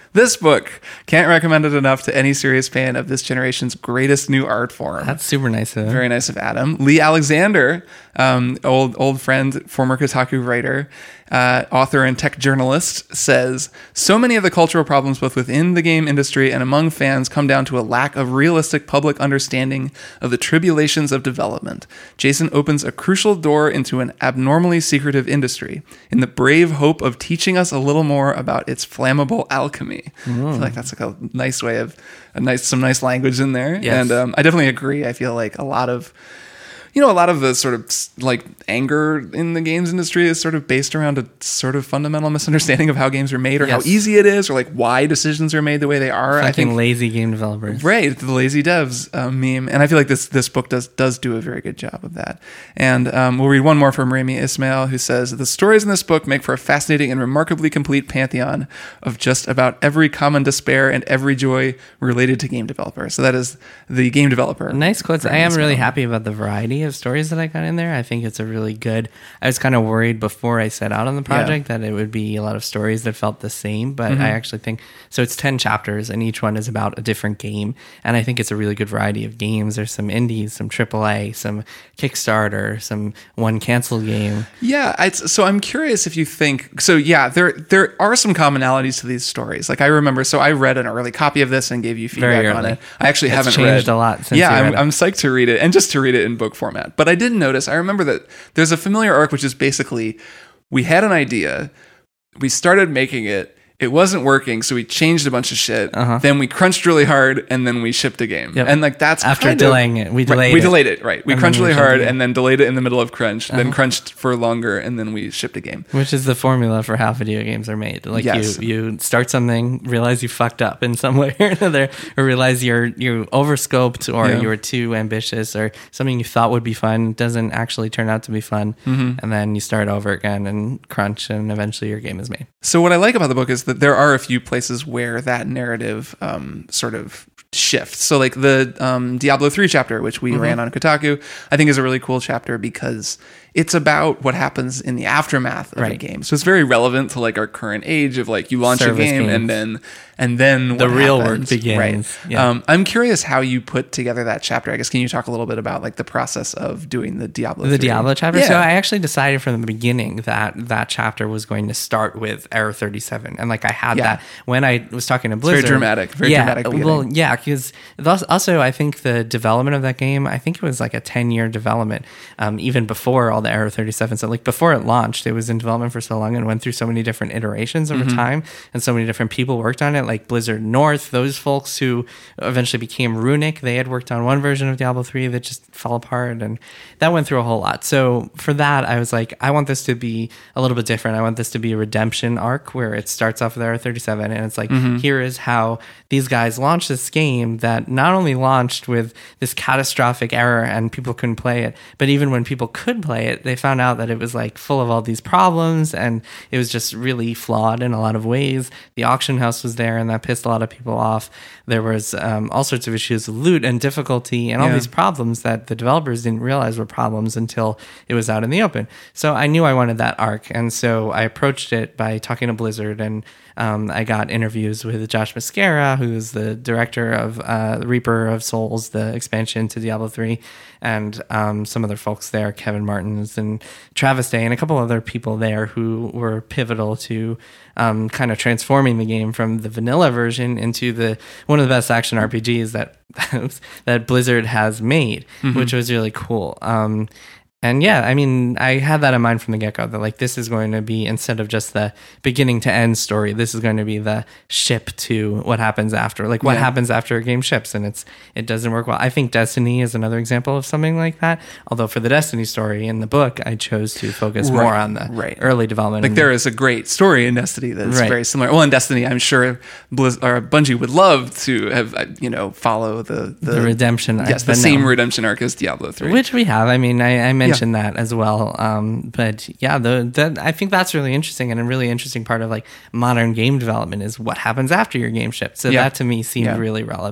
this book, can't recommend it enough to any serious fan of this generation's greatest new art form. That's super nice of him. Very nice of Adam. Lee Alexander, um, old old friend, former Kotaku writer, uh, author and tech journalist, says, so many of the cultural problems both within the game industry and among fans come down to a lack of realistic public understanding of the tribulations of development. Jason opens a crucial door into an abnormally secretive industry in the brave hope of teaching us a little more about its flammable alchemy. Mm. I feel like that's like a nice way of a nice some nice language in there. Yes. And um, I definitely agree. I feel like a lot of You know, a lot of the sort of like anger in the games industry is sort of based around a sort of fundamental misunderstanding of how games are made or yes. how easy it is or like why decisions are made the way they are. Fucking I think lazy game developers. Right. The lazy devs uh, meme. And I feel like this this book does does do a very good job of that. And um, we'll read one more from Rami Ismail, who says, the stories in this book make for a fascinating and remarkably complete pantheon of just about every common despair and every joy related to game developer. So that is the game developer. Nice quotes. I am Ismail. really happy about the variety of stories that I got in there. I think it's a really good, I was kind of worried before I set out on the project yeah. that it would be a lot of stories that felt the same, but mm-hmm. I actually think, so it's ten chapters and each one is about a different game. And I think it's a really good variety of games. There's some indies, some triple A, some Kickstarter, some one canceled game. Yeah. It's, so I'm curious if you think, so yeah, there, there are some commonalities to these stories. Like I remember, so I read an early copy of this and gave you feedback on it. I actually it's haven't changed read a lot since Yeah, you read I'm, it. I'm psyched to read it and just to read it in book format. But I did notice, I remember that there's a familiar arc, which is basically we had an idea, we started making it, it wasn't working, so we changed a bunch of shit. Uh-huh. Then we crunched really hard, and then we shipped a game. Yep. And like that's after kind delaying of, it, we delayed right, it. We delayed it, right? We and crunched really we hard, and then delayed it in the middle of crunch. Uh-huh. Then crunched for longer, and then we shipped a game. Which is the formula for how video games are made. Like yes. you, you start something, realize you fucked up in some way or another, or realize you're you overscoped, or yeah. you were too ambitious, or something you thought would be fun doesn't actually turn out to be fun, mm-hmm. and then you start over again and crunch, and eventually your game is made. So what I like about the book is that there are a few places where that narrative um, sort of shifts. So like the um, Diablo three chapter, which we mm-hmm. ran on Kotaku, I think is a really cool chapter because it's about what happens in the aftermath of right. a game. So it's very relevant to like our current age of like you launch Service a game games. and then and then the what real happens. work begins. Right. Yeah. Um, I'm curious how you put together that chapter. I guess can you talk a little bit about like the process of doing the Diablo the three? Diablo chapter? Yeah. So I actually decided from the beginning that that chapter was going to start with Error thirty-seven. And like I had yeah. that when I was talking to Blizzard. It's very dramatic. Very yeah, dramatic beginning. Well, yeah, because also I think the development of that game, I think it was like a ten-year development, um, even before all the Error thirty-seven. So like before it launched, it was in development for so long and went through so many different iterations over mm-hmm. time, and so many different people worked on it, like Blizzard North, those folks who eventually became Runic, they had worked on one version of Diablo three that just fell apart, and that went through a whole lot. So for that, I was like, I want this to be a little bit different. I want this to be a redemption arc where it starts off with Error thirty-seven, and it's like, mm-hmm. here is how these guys launched this game that not only launched with this catastrophic error and people couldn't play it, but even when people could play it, they found out that it was like full of all these problems and it was just really flawed in a lot of ways. The auction house was there and that pissed a lot of people off. There was um, all sorts of issues with loot and difficulty and all yeah. these problems that the developers didn't realize were problems until it was out in the open. So I knew I wanted that arc, and so I approached it by talking to Blizzard, and um, I got interviews with Josh Mascara, who's the director of uh, Reaper of Souls, the expansion to Diablo three, and um, some other folks there, Kevin Martins and Travis Day, and a couple other people there who were pivotal to um, kind of transforming the game from the vanilla version into the one of the best action R P Gs that that Blizzard has made, mm-hmm. which was really cool. Um, And yeah, I mean, I had that in mind from the get-go, that like this is going to be, instead of just the beginning to end story, this is going to be the ship to what happens after, like what yeah. happens after a game ships, and it's it doesn't work well. I think Destiny is another example of something like that, although for the Destiny story in the book, I chose to focus right. more on the right. early development. Like there is a great story in Destiny that's right. very similar. Well, in Destiny, I'm sure Blizz- or Bungie would love to have, you know, follow the... The, the redemption arc. Yes, the same no. redemption arc as Diablo three. Which we have. I mean, I, I mentioned yeah. that as well. Um, but yeah, the, the I think that's really interesting, and a really interesting part of like modern game development is what happens after your game ships. So yeah. that to me seemed yeah. really relevant.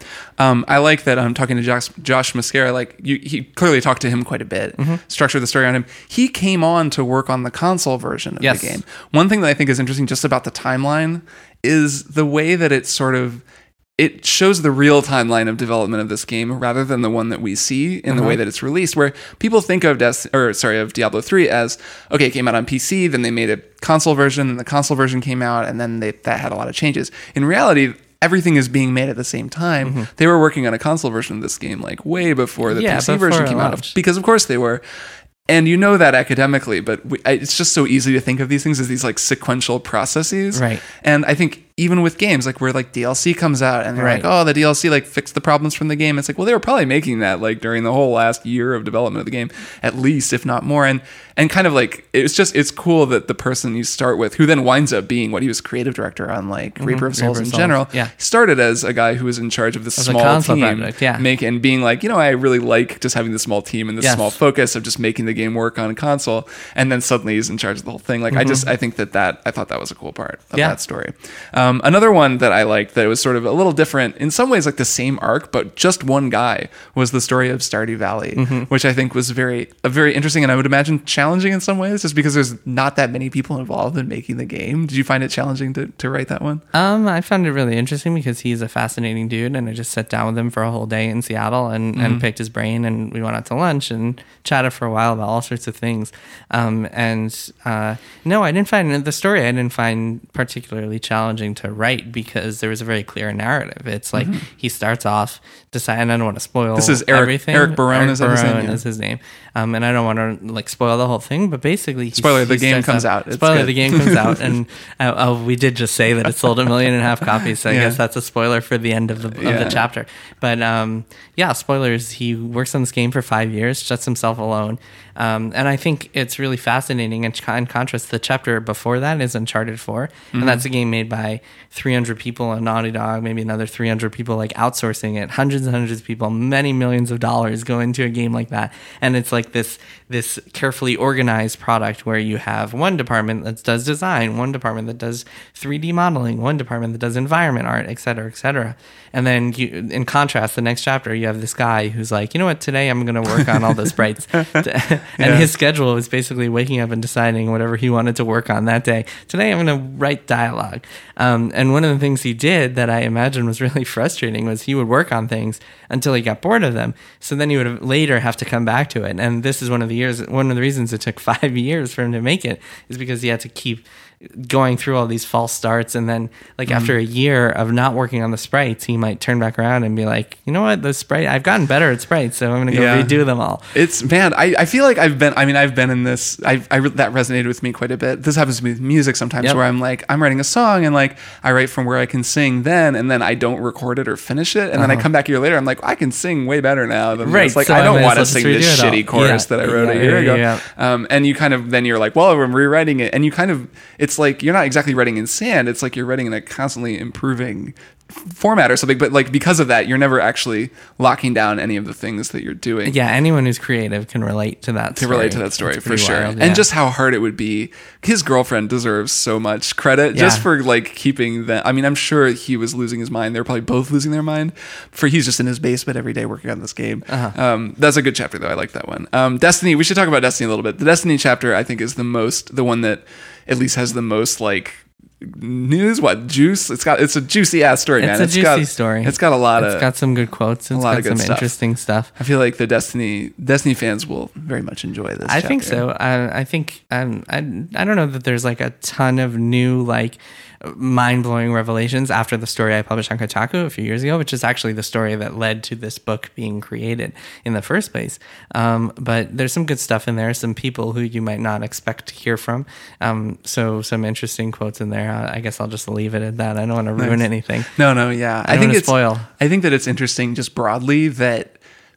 Um, I like that I'm talking to Josh, Josh Mascara. Like you, he clearly talked to him quite a bit, mm-hmm. structured the story around him. He came on to work on the console version of yes. the game. One thing that I think is interesting just about the timeline is the way that it's sort of, it shows the real timeline of development of this game rather than the one that we see in uh-huh. the way that it's released, where people think of Des- or sorry of Diablo three as, okay, it came out on P C, then they made a console version, and the console version came out, and then they, that had a lot of changes. In reality, everything is being made at the same time. Mm-hmm. They were working on a console version of this game like way before the yeah, P C version came out, because of course they were. And you know that academically, but we, it's just so easy to think of these things as these like sequential processes. Right. And I think even with games, like where like D L C comes out and they're right. like, oh, the D L C like fixed the problems from the game. It's like, well, they were probably making that like during the whole last year of development of the game, at least, if not more. And and kind of like, it's just, it's cool that the person you start with, who then winds up being what he was creative director on like mm-hmm. Reaper of Souls Reaper in Souls. general, yeah. started as a guy who was in charge of this as small team. Project, yeah. make, and being like, you know, I really like just having this small team and this yes. small focus of just making the game work on a console. And then suddenly he's in charge of the whole thing. Like, mm-hmm. I just, I think that that, I thought that was a cool part of yeah. that story. Um, another one that I liked that was sort of a little different, in some ways like the same arc, but just one guy, was the story of Stardew Valley, mm-hmm. which I think was very, a very interesting, and I would imagine challenging in some ways, just because there's not that many people involved in making the game. Did you find it challenging to, to write that one? Um, I found it really interesting because he's a fascinating dude, and I just sat down with him for a whole day in Seattle and, mm-hmm. and picked his brain, and we went out to lunch and chatted for a while about all sorts of things. Um, and uh, no, I didn't find the story. I didn't find particularly challenging to write because there was a very clear narrative. It's like mm-hmm. he starts off deciding. I don't want to spoil. This is Eric, everything. Eric Barone. Eric is, Barone his name, yeah. is his name. Um, and I don't want to like spoil the whole thing, but basically, he, spoiler: he the game comes out. It's spoiler: good. the game comes out, and uh, oh, we did just say that it sold a million and a half copies. So I yeah. guess that's a spoiler for the end of the of yeah. the chapter. But um, yeah, spoilers. He works on this game for five years, shuts himself alone. Um, and I think it's really fascinating. And in contrast, the chapter before that is Uncharted four. Mm-hmm. And that's a game made by three hundred people at Naughty Dog, maybe another three hundred people like outsourcing it. Hundreds and hundreds of people, many millions of dollars go into a game like that. And it's like this this carefully organized product where you have one department that does design, one department that does three D modeling, one department that does environment art, et cetera, et cetera. And then you, in contrast, the next chapter, you have this guy who's like, you know what, today I'm going to work on all the sprites. And yeah. his schedule was basically waking up and deciding whatever he wanted to work on that day. Today I'm going to write dialogue. Um, and one of the things he did that I imagine was really frustrating was he would work on things until he got bored of them. So then he would later have to come back to it. And this is one of the years, one of the reasons it took five years for him to make it is because he had to keep going through all these false starts, and then like mm-hmm. after a year of not working on the sprites, he might turn back around and be like, you know what, the sprite, I've gotten better at sprites, so I'm gonna go yeah. redo them all. It's man, I, I feel like I've been I mean I've been in this I, I that resonated with me quite a bit. This happens to me with music sometimes yep. where I'm like I'm writing a song and like I write from where I can sing then, and then I don't record it or finish it, and uh-huh. then I come back a year later, I'm like I can sing way better now than right. this. Like so I don't I want to sing this shitty chorus yeah. that I wrote yeah, a year yeah, ago. yeah. Um, and you kind of then you're like, well, I'm rewriting it, and you kind of it's like you're not exactly writing in sand. It's like you're writing in a constantly improving format or something, but like because of that you're never actually locking down any of the things that you're doing. Yeah, anyone who's creative can relate to that can story. relate to that story for sure. Wild, yeah. And just how hard it would be. His girlfriend deserves so much credit yeah. just for like keeping that. I mean, I'm sure he was losing his mind. They're probably both losing their mind for he's just in his basement every day working on this game. Uh-huh. Um, that's a good chapter though. I like that one. Um, Destiny, we should talk about Destiny a little bit. The Destiny chapter I think is the most, the one that at least has the most like news, what juice? It's got it's a juicy ass story, it's man. A it's juicy got story. It's got a lot it's of. It's got some good quotes. It's a lot got of good some stuff. interesting stuff. I feel like the Destiny Destiny fans will very much enjoy this. I chapter. think so. I, I think um, I I don't know that there's like a ton of new like mind-blowing revelations after the story I published on Kotaku a few years ago, which is actually the story that led to this book being created in the first place. Um, but there's some good stuff in there, some people who you might not expect to hear from. Um, so some interesting quotes in there. I guess I'll just leave it at that. I don't want to ruin nice. anything. No, no, yeah. I, I think it's spoil. I think that it's interesting just broadly that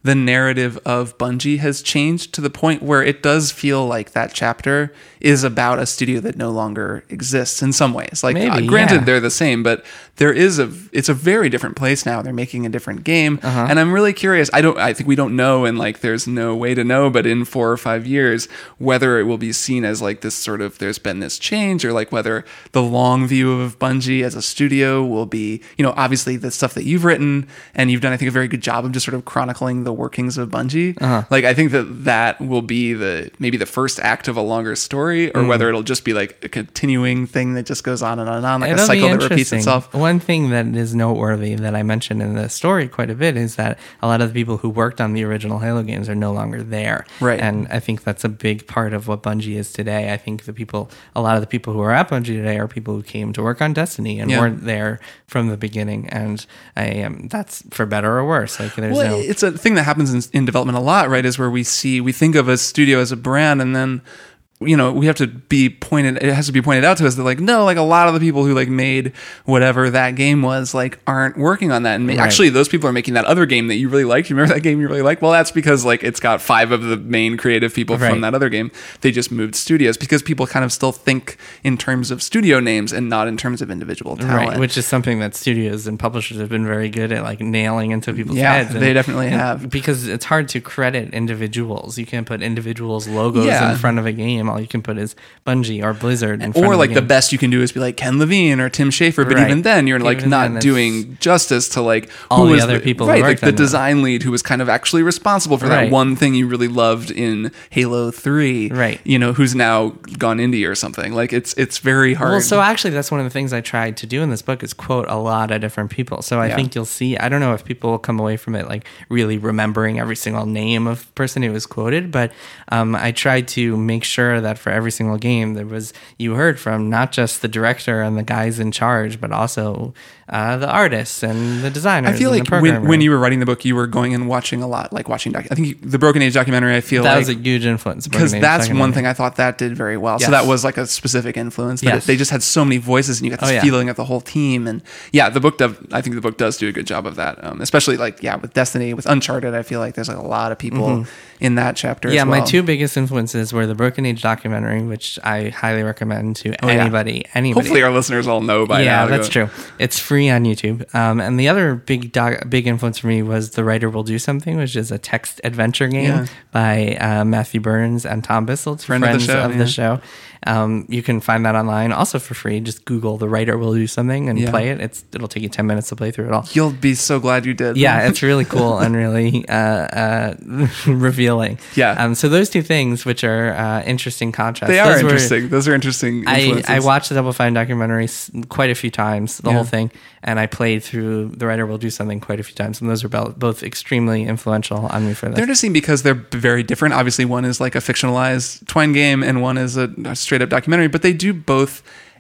the narrative of Bungie has changed to the point where it does feel like that chapter is about a studio that no longer exists in some ways. Like, Maybe, uh, granted, yeah. they're the same, but there is a, it's a very different place now. They're making a different game. Uh-huh. And I'm really curious. I don't, I think we don't know, and like, there's no way to know, but in four or five years, whether it will be seen as like this sort of, there's been this change, or like whether the long view of Bungie as a studio will be, you know, obviously the stuff that you've written, and you've done, I think, a very good job of just sort of chronicling the workings of Bungie. Uh-huh. Like, I think that that will be the, maybe the first act of a longer story, or Mm. whether it'll just be like a continuing thing that just goes on and on and on, like It'll a cycle be that repeats interesting. itself. One thing that is noteworthy that I mentioned in the story quite a bit is that a lot of the people who worked on the original Halo games are no longer there. Right. And I think that's a big part of what Bungie is today. I think the people, a lot of the people who are at Bungie today are people who came to work on Destiny and Yeah. weren't there from the beginning. And I am, that's for better or worse. Like, there's Well, no. it's a thing that happens in, in development a lot, right? Is where we see, we think of a studio as a brand, and then, you know, we have to be pointed, it has to be pointed out to us that, like, no, like, a lot of the people who like made whatever that game was, like, aren't working on that. And ma- Right. actually, those people are making that other game that you really liked. You remember that game you really liked? Well, that's because, like, it's got five of the main creative people Right. from that other game. They just moved studios because people kind of still think in terms of studio names and not in terms of individual talent. Right, which is something that studios and publishers have been very good at, like, nailing into people's Yeah, heads. they definitely and have. Because it's hard to credit individuals. You can't put individuals' logos Yeah. in front of a game. All you can put is Bungie or Blizzard in front Or of like the the game. best you can do is be like Ken Levine or Tim Schafer, but Right. even then you're like Even not then, it's- doing justice to like All who the was other the, people who right, like worked the on it. design lead who was kind of actually responsible for that Right. one thing you really loved in Halo three, Right. You know, who's now gone indie or something. Like it's it's very hard. Well, so actually, that's one of the things I tried to do in this book is quote a lot of different people. So I Yeah. think you'll see. I don't know if people will come away from it like really remembering every single name of person who was quoted, but um, I tried to make sure that for every single game there was you heard from not just the director and the guys in charge, but also uh, the artists and the designers. I feel and like the when, programmers. when you were writing the book, you were going and watching a lot, like watching. Doc- I think you, the Broken Age documentary. I feel that like was a huge influence because Broken Age that's one documentary. thing I thought that did very well. Yes. So that was like a specific influence. That Yes. it, they just had so many voices, and you got this Oh, yeah. feeling of the whole team. And yeah, the book. Does, I think the book does do a good job of that. Um, especially like yeah, with Destiny, with Uncharted. I feel like there's like a lot of people Mhm. in that chapter. Yeah, as my well. two biggest influences were the Broken Age documentary, which I highly recommend to Oh, yeah. anybody. Anybody. Hopefully, our listeners all know by yeah, now. that's true. It's free on YouTube. Um, and the other big doc, big influence for me was The Writer Will Do Something, which is a text adventure game Yeah. by uh, Matthew Burns and Tom Bissell, two Friend of the friends show, of yeah. the show. Um, you can find that online, also for free. Just Google The Writer Will Do Something and Yeah. play it. It's it'll take you ten minutes to play through it all. You'll be so glad you did. Yeah, it's really cool and really uh, uh, revealing. Yeah. Um, so those two things, which are uh, interesting contrasts. They are those were- interesting. Those are interesting. I, influences. I watched the Double Fine documentary s- quite a few times, the Yeah. whole thing, and I played through The Writer Will Do Something quite a few times, and those are bo- both extremely influential on me for this. They're interesting because they're very different. Obviously, one is like a fictionalized Twine game, and one is a, a straight up documentary. But they do both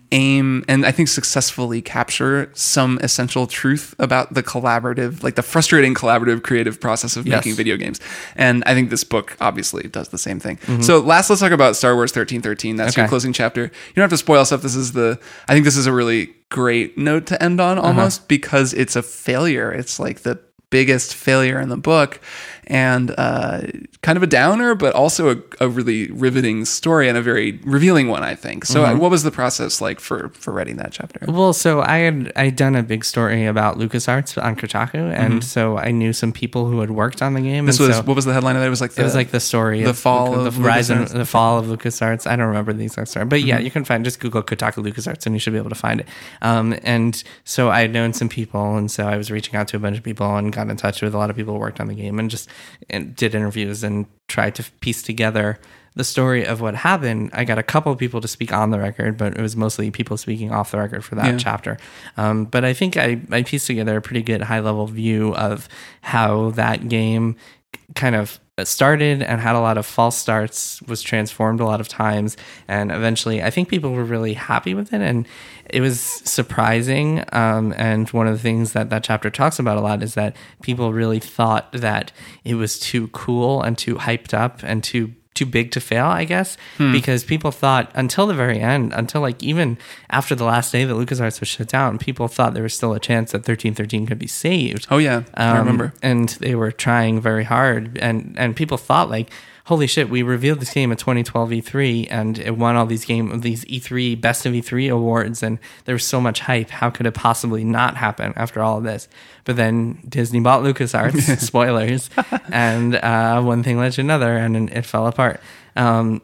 aim and I think successfully capture some essential truth about the collaborative, like the frustrating collaborative creative process of Yes. making video games. And I think this book obviously does the same thing. Mhm. So last, let's talk about Star Wars thirteen thirteen. That's your Okay. closing chapter. You don't have to spoil stuff. This is the, I think this is a really great note to end on almost Uh-huh. because it's a failure. It's like the biggest failure in the book and uh, kind of a downer, but also a, a really riveting story and a very revealing one, I think. So Mhm. uh, what was the process like for, for writing that chapter? Well, so I had I'd done a big story about LucasArts on Kotaku, and Mhm. so I knew some people who had worked on the game. This and was, so what was the headline of that? It was like the, it was like the story, the of fall the, of the rise and LucasArts. the fall of LucasArts. I don't remember the exact story, but yeah, Mhm. you can find just Google Kotaku LucasArts, and you should be able to find it. Um, and so I had known some people, and so I was reaching out to a bunch of people and got in touch with a lot of people who worked on the game, and just and did interviews and tried to piece together the story of what happened. I got a couple of people to speak on the record, but it was mostly people speaking off the record for that Yeah. chapter. Um, but I think I, I pieced together a pretty good high level view of how that game kind of started and had a lot of false starts, was transformed a lot of times, and eventually I think people were really happy with it, and it was surprising. Um, and one of the things that that chapter talks about a lot is that people really thought that it was too cool and too hyped up and too too big to fail, I guess, Hmm. because people thought until the very end, until like even after the last day that LucasArts was shut down, people thought there was still a chance that thirteen thirteen could be saved. Oh yeah, I remember. And they were trying very hard, and and people thought like, holy shit, we revealed this game at twenty twelve E three, and it won all these game these E three Best of E three awards, and there was so much hype. How could it possibly not happen after all of this? But then Disney bought LucasArts, spoilers, and uh, one thing led to another, and it fell apart. Um,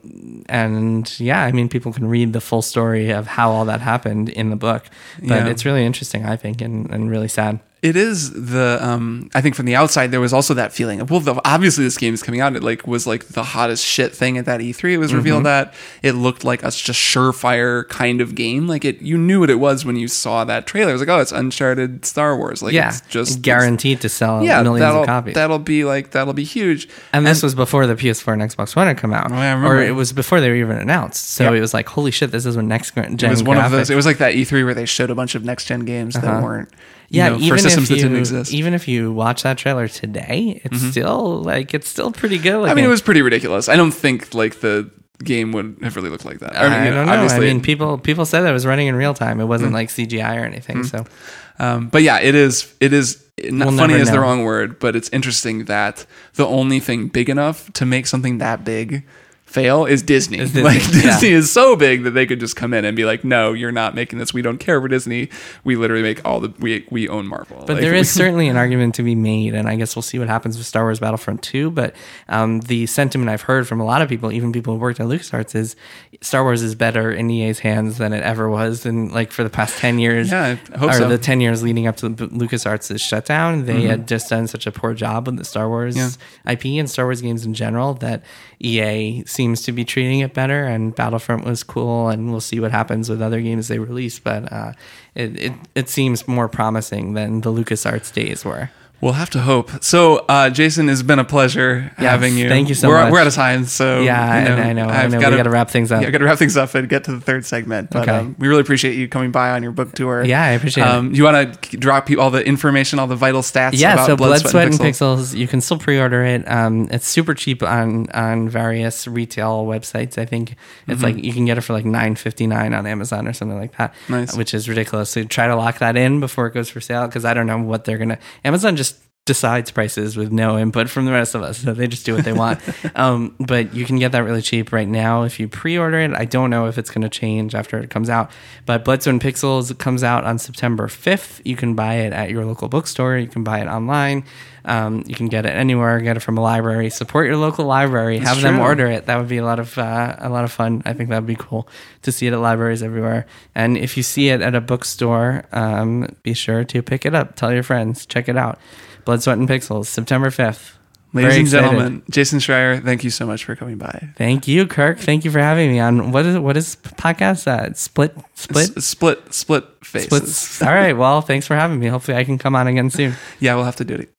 and yeah, I mean, people can read the full story of how all that happened in the book, but Yeah. it's really interesting, I think, and, and really sad. It is the um I think from the outside there was also that feeling of, well, the, obviously this game is coming out. It like was like the hottest shit thing at that E three. It was revealed Mm-hmm. that it looked like a just surefire kind of game. Like it, you knew what it was when you saw that trailer. It was like, oh, it's Uncharted Star Wars. Like Yeah, it's just guaranteed to sell yeah, millions that'll, of copies. That'll be like that'll be huge. And this was before the P S four and Xbox One had come out. Oh, yeah, I remember. Or it was before they were even announced. So Yep. it was like, holy shit, this is when next gen It was one graphics. of those. It was like that E three where they showed a bunch of next gen games that Uh-huh. weren't. You Yeah, know, for even systems if that didn't you exist. even if you watch that trailer today, it's Mhm. still like it's still pretty good. I mean, it was pretty ridiculous. I don't think like the game would have really looked like that. I, mean, you don't know. I obviously- mean, people people said that it was running in real time. It wasn't Mm. like C G I or anything. Mm. So, Um, but yeah, it is. It is not We'll funny never is the know. wrong word, but it's interesting that the only thing big enough to make something that big fail is Disney. Is Disney, Like yeah. Disney is so big that they could just come in and be like, "No, you're not making this. We don't care for Disney. We literally make all the we we own Marvel." but Like, there we- is certainly an argument to be made, and I guess we'll see what happens with Star Wars Battlefront two. But um, the sentiment I've heard from a lot of people, even people who worked at LucasArts, is Star Wars is better in E A's hands than it ever was, and like for the past ten years, Yeah, I hope or so. the ten years leading up to the LucasArts' shutdown, they Mhm. had just done such a poor job with the Star Wars Yeah. I P and Star Wars games in general that E A seems to be treating it better. And Battlefront was cool, and we'll see what happens with other games they release. But uh, it, it it seems more promising than the LucasArts days were. We'll have to hope. So, uh, Jason, it's been a pleasure Yes, having you. thank you so we're, much. We're out of time, so Yeah, you I- I know, I I've know. We gotta- gotta wrap things up. Yeah, got to wrap things up and get to the third segment. But Okay. um, we really appreciate you coming by on your book tour. Yeah, I appreciate it. um, You want to drop you all the information, all the vital stats? Yeah, about so Blood, Sweat, and Pixels? Pixels. You can still pre-order it. Um, it's super cheap on on various retail websites. I think it's Mhm. like you can get it for like nine fifty nine on Amazon or something like that. Nice. Which is ridiculous. So try to lock that in before it goes for sale, because I don't know what they're gonna. Amazon just decides prices with no input from the rest of us, so they just do what they want. um, but you can get that really cheap right now if you pre-order it. I don't know if it's going to change after it comes out, but Blood, Sweat, and Pixels comes out on September fifth. You can buy it at your local bookstore. You can buy it online. Um, you can get it anywhere. Get it from a library. Support your local library. That's Have them true. order it. That would be a lot of uh, a lot of fun. I think that would be cool to see it at libraries everywhere. And if you see it at a bookstore, um, be sure to pick it up. Tell your friends. Check it out. Blood, Sweat, and Pixels, September fifth. Ladies Very and excited. gentlemen, Jason Schreier, thank you so much for coming by. Thank you, Kirk. Thank you for having me on. What is what is podcast? Uh, split, split, S- split, split faces. Splits. All right. Well, thanks for having me. Hopefully, I can come on again soon. Yeah, we'll have to do it.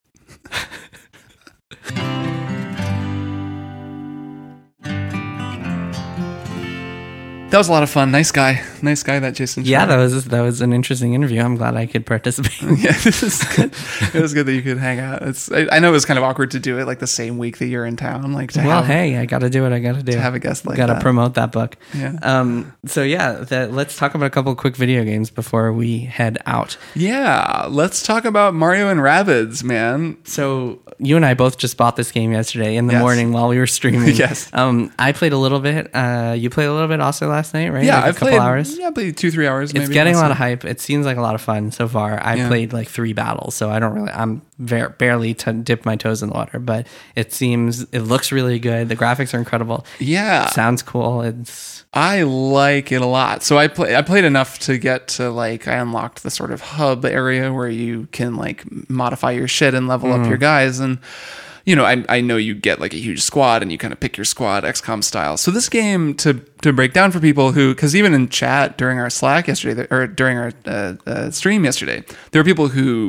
That was a lot of fun. Nice guy. Nice guy, that Jason. Yeah, Schreier. that was that was an interesting interview. I'm glad I could participate. Yeah, this is good. It was good that you could hang out. It's I, I know it was kind of awkward to do it like the same week that you're in town. Like to well, have, hey, I got to do what I got to do. to have a guest like got to that. promote that book. Yeah. Um. So yeah, that, let's talk about a couple of quick video games before we head out. Yeah, let's talk about Mario and Rabbids, man. So you and I both just bought this game yesterday in the Yes. morning while we were streaming. Yes. Um. I played a little bit. Uh. You played a little bit also last night, right? Yeah, Like a I've couple played hours. Yeah, maybe two, three hours. It's maybe. getting a lot Awesome. of hype. It seems like a lot of fun so far. I Yeah. played like three battles, so I don't really. I'm ver- barely to dip my toes in the water, but it seems it looks really good. The graphics are incredible. Yeah, Sounds cool. It's I like it a lot. So I play. I played enough to get to like I unlocked the sort of hub area where you can like modify your shit and level up Mhm. your guys and. You know, I, I know you get like a huge squad and you kind of pick your squad X COM style. So this game to to break down for people who, because even in chat during our Slack yesterday or during our uh, uh, stream yesterday, there were people who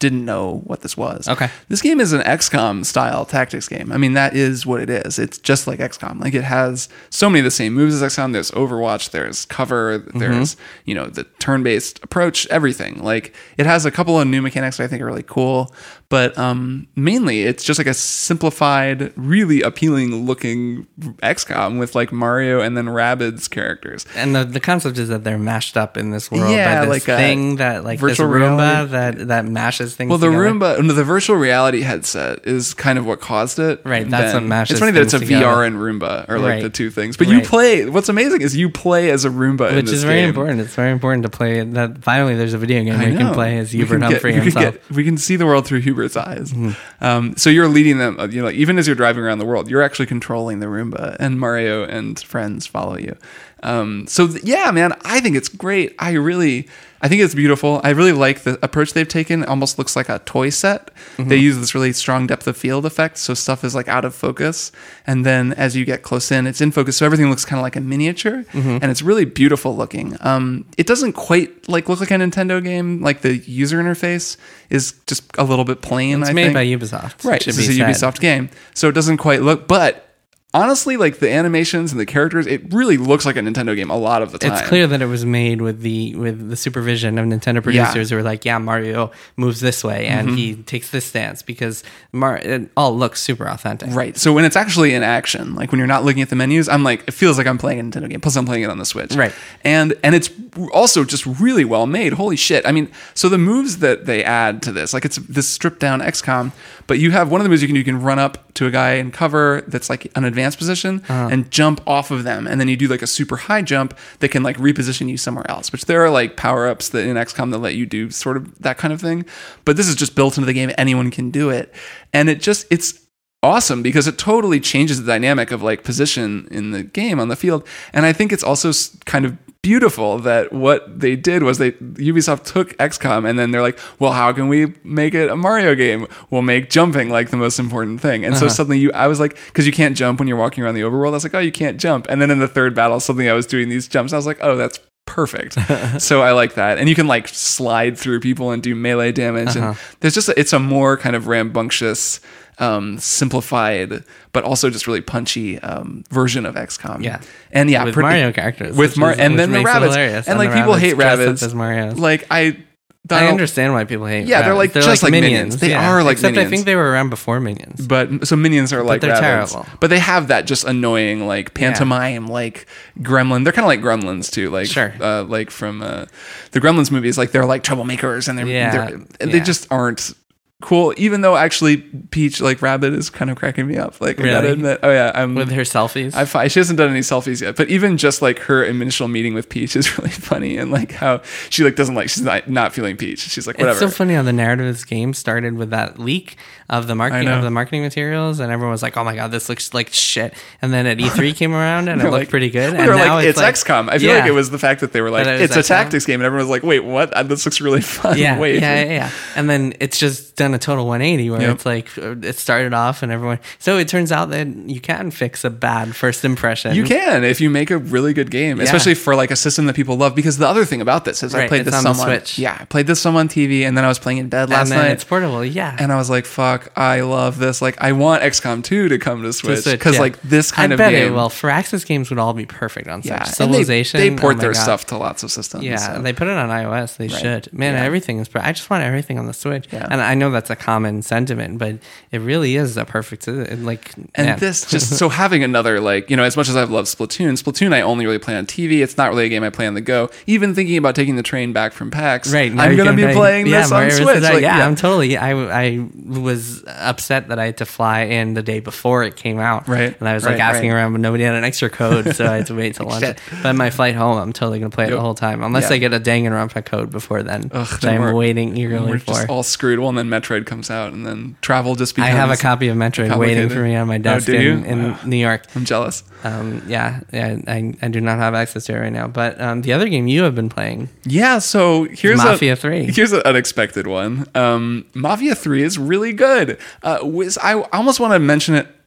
didn't know what this was. Okay. This game is an X COM style tactics game. I mean, that is what it is. It's just like X COM. Like, it has so many of the same moves as X COM. There's Overwatch, there's cover, there's, mm-hmm. you know, the turn-based approach, everything. Like, it has a couple of new mechanics that I think are really cool, but um, mainly it's just like a simplified, really appealing looking X COM with like Mario and then Rabbids characters. And the, the concept is that they're mashed up in this world yeah, by this like thing that like virtual this Roomba reality. that that mashes things well the together. Roomba no, the virtual reality headset is kind of what caused it. Right, that's then. what mashes It's funny that it's a together. V R and Roomba are like right. the two things, but right. you play what's amazing is you play as a Roomba in which this is very game. important. It's very important to play that. Finally there's a video game I where you can know. play as We Hubert can get- Humphrey we can himself. get- we can see the world through Hubert's eyes. Mm-hmm. Um, so you're leading them, uh, you know, like, even as you're driving around the world, you're actually controlling the Roomba, and Mario and friends follow you. Um, so th- yeah, man, I think it's great. I really, I think it's beautiful. I really like the approach they've taken. It almost looks like a toy set. Mm-hmm. They use this really strong depth of field effect, so stuff is like out of focus, and then as you get close in, it's in focus. So everything looks kind of like a miniature, Mm-hmm. and it's really beautiful looking. Um, it doesn't quite like look like a Nintendo game. Like the user interface is just a little bit plain. It's I made think. by Ubisoft. Right, should this be is a said. Ubisoft game, so it doesn't quite look. But honestly, like the animations and the characters, it really looks like a Nintendo game a lot of the time. It's clear that it was made with the with the supervision of Nintendo producers who were like, yeah, Mario moves this way and Mm-hmm. he takes this stance because Mar- it all looks super authentic. Right. So when it's actually in action, like when you're not looking at the menus, I'm like, it feels like I'm playing a Nintendo game. Plus, I'm playing it on the Switch. Right. And and it's also just really well made. Holy shit. I mean, so the moves that they add to this, like it's this stripped down X COM, but you have one of the moves you can do, you can run up to a guy in cover that's like an advanced position uh-huh. and jump off of them. And then you do like a super high jump that can like reposition you somewhere else, which there are like power ups that in X COM that let you do sort of that kind of thing. But this is just built into the game. Anyone can do it. And it just, it's awesome because it totally changes the dynamic of like position in the game on the field. And I think it's also kind of beautiful that what they did was they Ubisoft took X COM and then they're like, well, how can we make it a Mario game? We'll make jumping like the most important thing. And uh-huh. so suddenly you, I was like, because you can't jump when you're walking around the overworld. I was like, oh, you can't jump. And then in the third battle, suddenly I was doing these jumps. I was like, oh, that's perfect. So I like that. And you can like slide through people and do melee damage. Uh-huh. And there's just, a, it's a more kind of rambunctious, um, simplified, but also just really punchy um, version of X COM. Yeah. And yeah, with pretty, Mario characters. with Mar- is, and then the rabbits. And, and like the people hate rabbits. rabbits. Mario. Like I I understand why people hate Yeah, rabbits. they're like they're just like, like minions. minions. They yeah. are like Except minions. I think they were around before minions. But so minions are like but they're rabbits. terrible. But they have that just annoying like pantomime, yeah. like gremlin. They're kind of like gremlins too. Like sure. uh, like from uh, the Gremlins movies. Like they're like troublemakers and they're, yeah. they're yeah. they just aren't cool, even though actually Peach, like Rabbit, is kind of cracking me up. Like, really? I gotta admit, oh yeah, I'm with her selfies. I find she hasn't done any selfies yet, but even just like her initial meeting with Peach is really funny, and like how she like doesn't like she's not not feeling Peach. She's like, whatever. It's so funny how the narrative of this game started with that leak of the marketing of the marketing materials, and everyone was like, "Oh my god, this looks like shit." And then at E three came around, and it looked like, pretty good. We and were now like, it's, it's X COM. I feel yeah. like it was the fact that they were like, it it's a X COM. tactics game, and everyone was like, "Wait, what? This looks really fun." Yeah, Wait. yeah, yeah, yeah. And then it's just done a total one eighty where Yep. it's like it started off and everyone. So it turns out that you can fix a bad first impression. You can if you make a really good game, Yeah. especially for like a system that people love. Because the other thing about this is I Right, played it's this on some the on Switch. yeah, I played this some on T V, and then I was playing in bed last and then night. it's portable, yeah. And I was like, "Fuck, I love this! Like, I want X COM two to come to Switch Switch, because yeah. like this kind I of bet game." It, well, Firaxis games would all be perfect on Switch. yeah, Civilization, and they, they port oh my their God. stuff to lots of systems. Yeah, so. they put it on iOS. They Right. should. Man, Yeah. everything is. I just want everything on the Switch. Yeah. And I know that's a common sentiment, but it really is a perfect. Like, And yeah. this just so having another, like, you know, as much as I've loved Splatoon, Splatoon I only really play on T V. It's not really a game I play on the go. Even thinking about taking the train back from PAX, Right, now I'm you gonna can be play- playing yeah, this on Mario Switch. Versus- Like, yeah, yeah. I'm totally. I I was upset that I had to fly in the day before it came out. Right, and I was right, like asking right. around, but nobody had an extra code, so I had to wait till lunch. Shit. But my flight home, I'm totally gonna play it Yep. the whole time, unless Yeah. I get a Danganronpa code before then, Ugh, which then I'm we're- waiting eagerly We're for. just all screwed. Well, and then Metroid comes out, and then travel just I becomes. have a copy of Metroid waiting for me on my desk oh, do you? in, in Wow. New York. I'm jealous. Um, yeah, yeah, I, I do not have access to it right now. But um, the other game you have been playing, Yeah, so here's Mafia a, three. Here's an unexpected one. Um, Mafia three is really good. Uh, was I almost want to mention it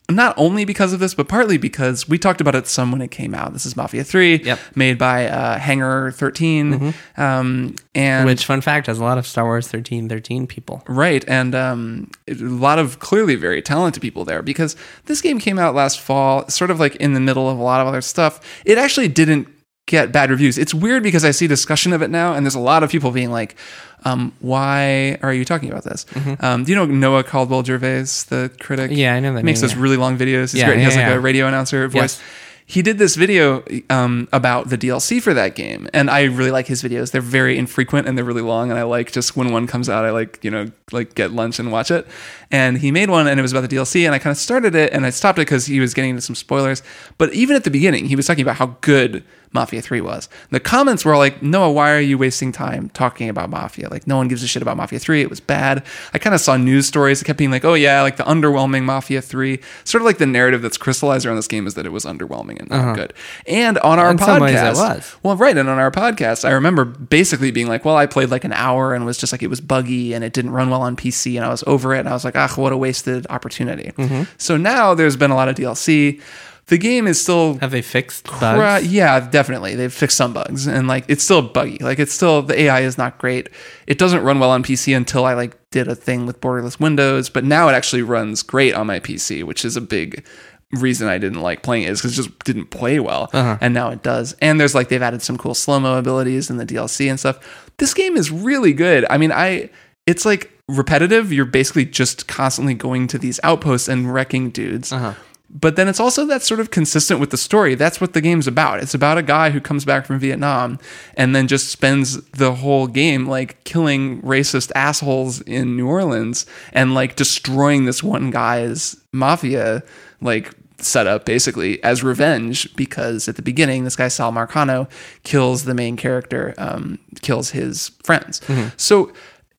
not only because of this, but partly because we talked about it some when it came out. This is Mafia three, Yep. made by uh, Hangar thirteen. Mm-hmm. Um, and Which, fun fact, has a lot of Star Wars thirteen thirteen people. Right, and um, a lot of clearly very talented people there, because this game came out last fall, sort of like in the middle of a lot of other stuff. It actually didn't get bad reviews. It's weird because I see discussion of it now, and there's a lot of people being like, um, why are you talking about this? Mm-hmm. Um, do you know Noah Caldwell-Gervais, the critic? Yeah, I know that He makes name, those yeah. really long videos. He's Yeah, great. He yeah, has like yeah. a radio announcer voice. Yes. He did this video um, about the D L C for that game, and I really like his videos. They're very infrequent and they're really long, and I like just when one comes out, I like, you know, like get lunch and watch it. And he made one, and it was about the D L C, and I kind of started it, and I stopped it because he was getting into some spoilers. But even at the beginning, he was talking about how good Mafia three was. The comments were all like, Noah, why are you wasting time talking about Mafia? Like, no one gives a shit about Mafia three. It was bad. I kind of saw news stories that kept being like, oh yeah, like the underwhelming Mafia three. Sort of like the narrative that's crystallized around this game is that it was underwhelming and not Uh-huh. good. And on our In podcast, some ways it was. well, right, and on our podcast, I remember basically being like, well, I played like an hour and was just like, it was buggy and it didn't run well on P C, and I was over it, and I was like, ah, what a wasted opportunity. Mm-hmm. So now there's been a lot of D L C. The game is still Have they fixed bugs? Cra- yeah, definitely. They've fixed some bugs, and like it's still buggy. Like it's still, the A I is not great. It doesn't run well on P C until I like did a thing with borderless windows, but now it actually runs great on my P C, which is a big reason I didn't like playing it, is because it just didn't play well. Uh-huh. And now it does. And there's like, they've added some cool slow-mo abilities in the D L C and stuff. This game is really good. I mean, I it's like repetitive. You're basically just constantly going to these outposts and wrecking dudes. Uh-huh. But then it's also that's sort of consistent with the story. That's what the game's about. It's about a guy who comes back from Vietnam and then just spends the whole game like killing racist assholes in New Orleans and like destroying this one guy's mafia like setup basically as revenge, because at the beginning this guy Sal Marcano kills the main character, um, kills his friends. Mm-hmm. So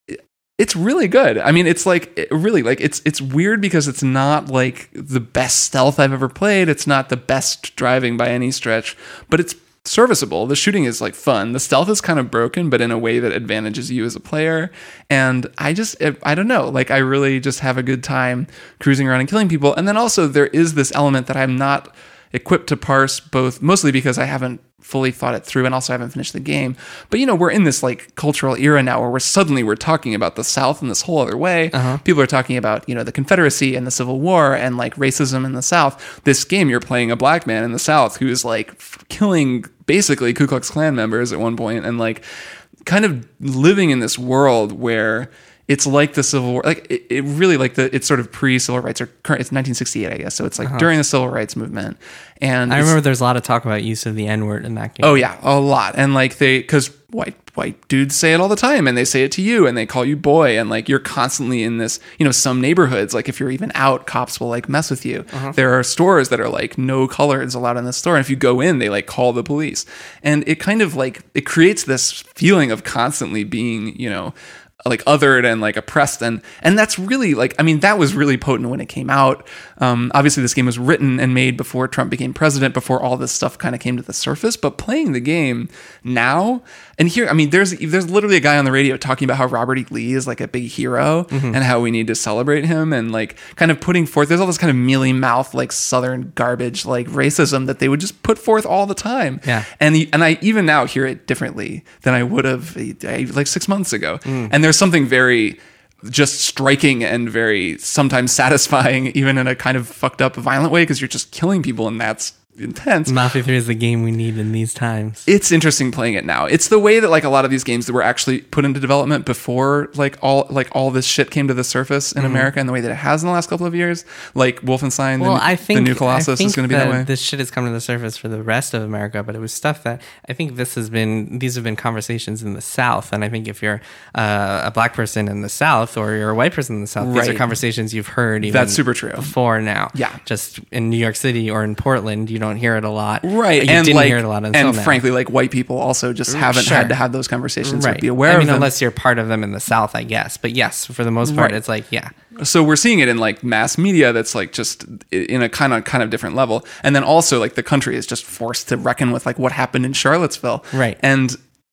it's really good. I mean, it's like it really like it's it's weird because it's not like the best stealth I've ever played. It's not the best driving by any stretch, but it's serviceable. The shooting is like fun. The stealth is kind of broken, but in a way that advantages you as a player. And I just I don't know, like I really just have a good time cruising around and killing people. And then also there is this element that I'm not equipped to parse, both mostly because I haven't fully thought it through and also haven't finished the game. But you know, we're in this like cultural era now where we're suddenly we're talking about the South in this whole other way. Uh-huh. People are talking about, you know, the Confederacy and the Civil War and like racism in the South. This game, you're playing a black man in the South who is like f- killing basically Ku Klux Klan members at one point and like kind of living in this world where it's like the Civil War, like it, it really like the, it's sort of pre-Civil Rights or current, it's nineteen sixty-eight, I guess. So it's like uh-huh. during the Civil Rights movement. And I remember there's a lot of talk about use of the N-word in that game. Oh yeah, a lot. And like they, cause white, white dudes say it all the time and they say it to you and they call you boy. And like, you're constantly in this, you know, some neighborhoods, like if you're even out, cops will like mess with you. Uh-huh. There are stores that are like no colors allowed in the store. And if you go in, they like call the police. And it kind of like, it creates this feeling of constantly being, you know, like othered and like oppressed, and and that's really like, I mean, that was really potent when it came out. Um, obviously this game was written and made before Trump became president, before all this stuff kind of came to the surface, but playing the game now, and here, I mean, there's there's literally a guy on the radio talking about how Robert E. Lee is like a big hero mm-hmm. and how we need to celebrate him, and like kind of putting forth, there's all this kind of mealy mouth, like Southern garbage, like racism that they would just put forth all the time. Yeah. And, and I even now hear it differently than I would have like six months ago. Mm. And there's something very just striking and very sometimes satisfying, even in a kind of fucked up violent way, because you're just killing people and that's intense. Mafia three is the game we need in these times. It's interesting playing it now. It's the way that like a lot of these games that were actually put into development before like all like all this shit came to the surface in mm-hmm. America, and the way that it has in the last couple of years, like Wolfenstein, well, the, I think, the new Colossus is going to be that, that way. This shit has come to the surface for the rest of America, but it was stuff that I think this has been. These have been conversations in the South, and I think if you're uh, a black person in the South or you're a white person in the South, right. these are conversations you've heard. Even That's super true. Before now, yeah. Just in New York City or in Portland, you don't hear it a lot. Right. You and didn't like, hear it a lot until and now. frankly, like white people also just haven't sure. had to have those conversations right. or be aware I mean, of them. unless you're part of them in the South, I guess. But yes, for the most part, right. it's like, yeah. So we're seeing it in like mass media that's like just in a kind of kind of different level. And then also like the country is just forced to reckon with like what happened in Charlottesville. Right. And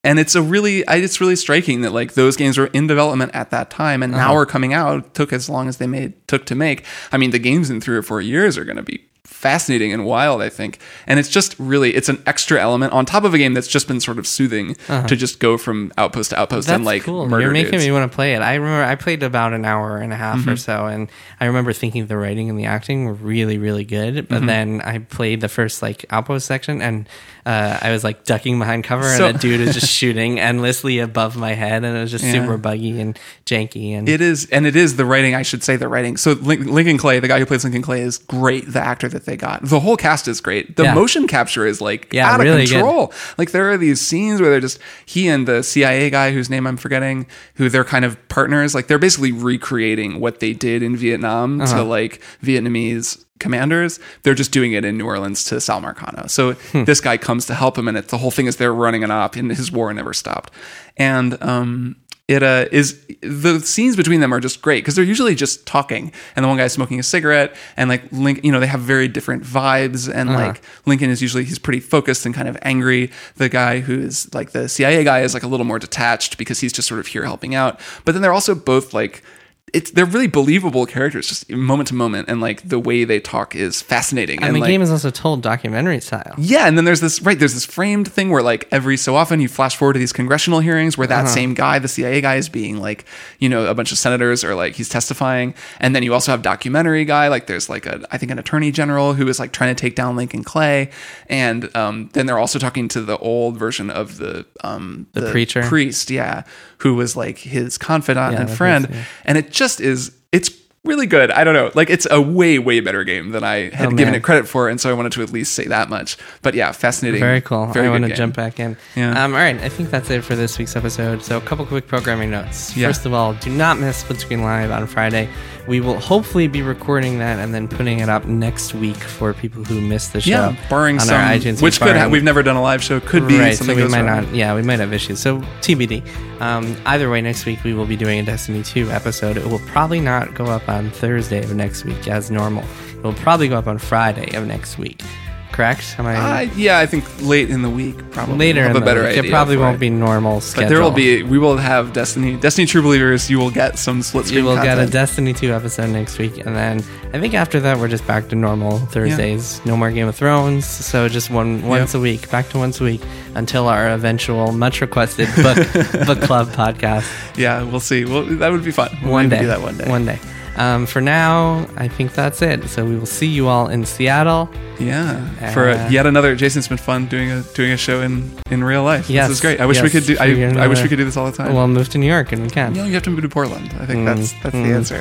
And it's a really, I, it's really striking that like those games were in development at that time and now Uh-huh. are coming out. Took as long as they made took to make. I mean, the games in three or four years are going to be fascinating and wild, I think. And it's just really, it's an extra element on top of a game that's just been sort of soothing Uh-huh. to just go from outpost to outpost That's and like cool. murder You're making dudes. me want to play it. I remember I played about an hour and a half or Mhm. so, and I remember thinking the writing and the acting were really, really good. But Mhm. then I played the first like outpost section, and uh, I was like ducking behind cover, So- and a dude was just shooting endlessly above my head, and it was just Yeah. super buggy and janky. And It is, and it is the writing. I should say the writing. So Lin- Lincoln Clay, the guy who plays Lincoln Clay, is great. The actor that they got, the whole cast is great. The Yeah. motion capture is like Yeah, out of really good. control. Like there are these scenes where they're just he and the C I A guy whose name I'm forgetting, who they're kind of partners. Like they're basically recreating what they did in Vietnam Uh-huh. to like Vietnamese commanders. They're just doing it in New Orleans to Sal Marcano. So Hmm. this guy comes to help him, and it, the whole thing is they're running an op, and his war never stopped. And um, it uh, is the scenes between them are just great because they're usually just talking, and the one guy's smoking a cigarette, and like Link, you know, they have very different vibes, and Uh-huh. like Lincoln is usually he's pretty focused and kind of angry. The guy who's like the C I A guy is like a little more detached because he's just sort of here helping out. But then they're also both like. It's they're really believable characters, just moment to moment, and like the way they talk is fascinating. and the like, game is also told documentary style. yeah, and then there's this right. There's this framed thing where like every so often you flash forward to these congressional hearings where that Uh-huh. same guy, the C I A guy, is being like, you know, a bunch of senators or like he's testifying, and then you also have documentary guy. Like there's like a I think an attorney general who is like trying to take down Lincoln Clay, and um, then they're also talking to the old version of the um, The preacher? priest, yeah, who was like his confidant Yeah, and the friend, priest, yeah. and it just is it's. Really good. I don't know. Like it's a way, way better game than I had Oh, given man. it credit for, and so I wanted to at least say that much. But yeah, fascinating. Very cool. Very I want good to game. jump back in. Yeah. Um, all right. I think that's it for this week's episode. So a couple quick programming notes. Yeah. First of all, do not miss Split Screen Live on Friday. We will hopefully be recording that and then putting it up next week for people who missed the show. Yeah, barring on some, our iTunes. which could barring- have, we've never done a live show. Could be right, something so we goes might wrong. not. Yeah, we might have issues. So T B D. Um, either way, next week we will be doing a Destiny two episode. It will probably not go up on Thursday of next week as normal. It will probably go up on Friday of next week. Correct? Am I Uh, yeah, I think late in the week, probably. later We'll have in a the better week? idea. It probably for won't it. be normal schedule. But there will be. We will have Destiny. Destiny True Believers. You will get some split screen. You will get a content. Destiny two episode next week, and then I think after that we're just back to normal Thursdays. No more Game of Thrones, so just one once Yep. a week, back to once a week until our eventual, much requested book book club podcast. Yeah, we'll see. Well, that would be fun. We'll one maybe day, do that one day. One day. Um, for now, I think that's it. So we will see you all in Seattle. Yeah, for Uh, a, yet another. Jason's been fun doing a doing a show in in real life. Yes, This is great. I wish we yes, could do. for I, yet I wish we another- could do this all the time. Well, move to New York and we can. you know, you have to move to Portland. I think Mm, that's that's mm. the answer.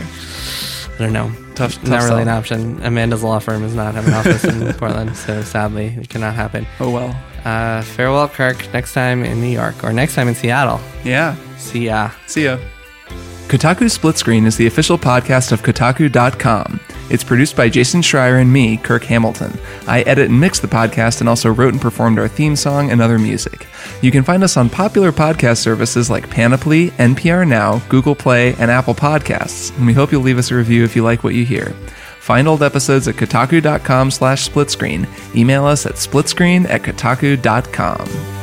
I don't know. Tough, Not tough really an sell. option. Amanda's law firm does not have an office in Portland, so sadly it cannot happen. Oh well. Uh, farewell, Kirk. Next time in New York, or next time in Seattle. Yeah. See ya. See ya. Kotaku Split Screen is the official podcast of Kotaku dot com. It's produced by Jason Schreier and me, Kirk Hamilton. I edit and mix the podcast and also wrote and performed our theme song and other music. You can find us on popular podcast services like Panoply, N P R Now, Google Play, and Apple Podcasts, and we hope you'll leave us a review if you like what you hear. Find old episodes at Kotaku dot com slash splitscreen. Email us at splitscreen at Kotaku dot com.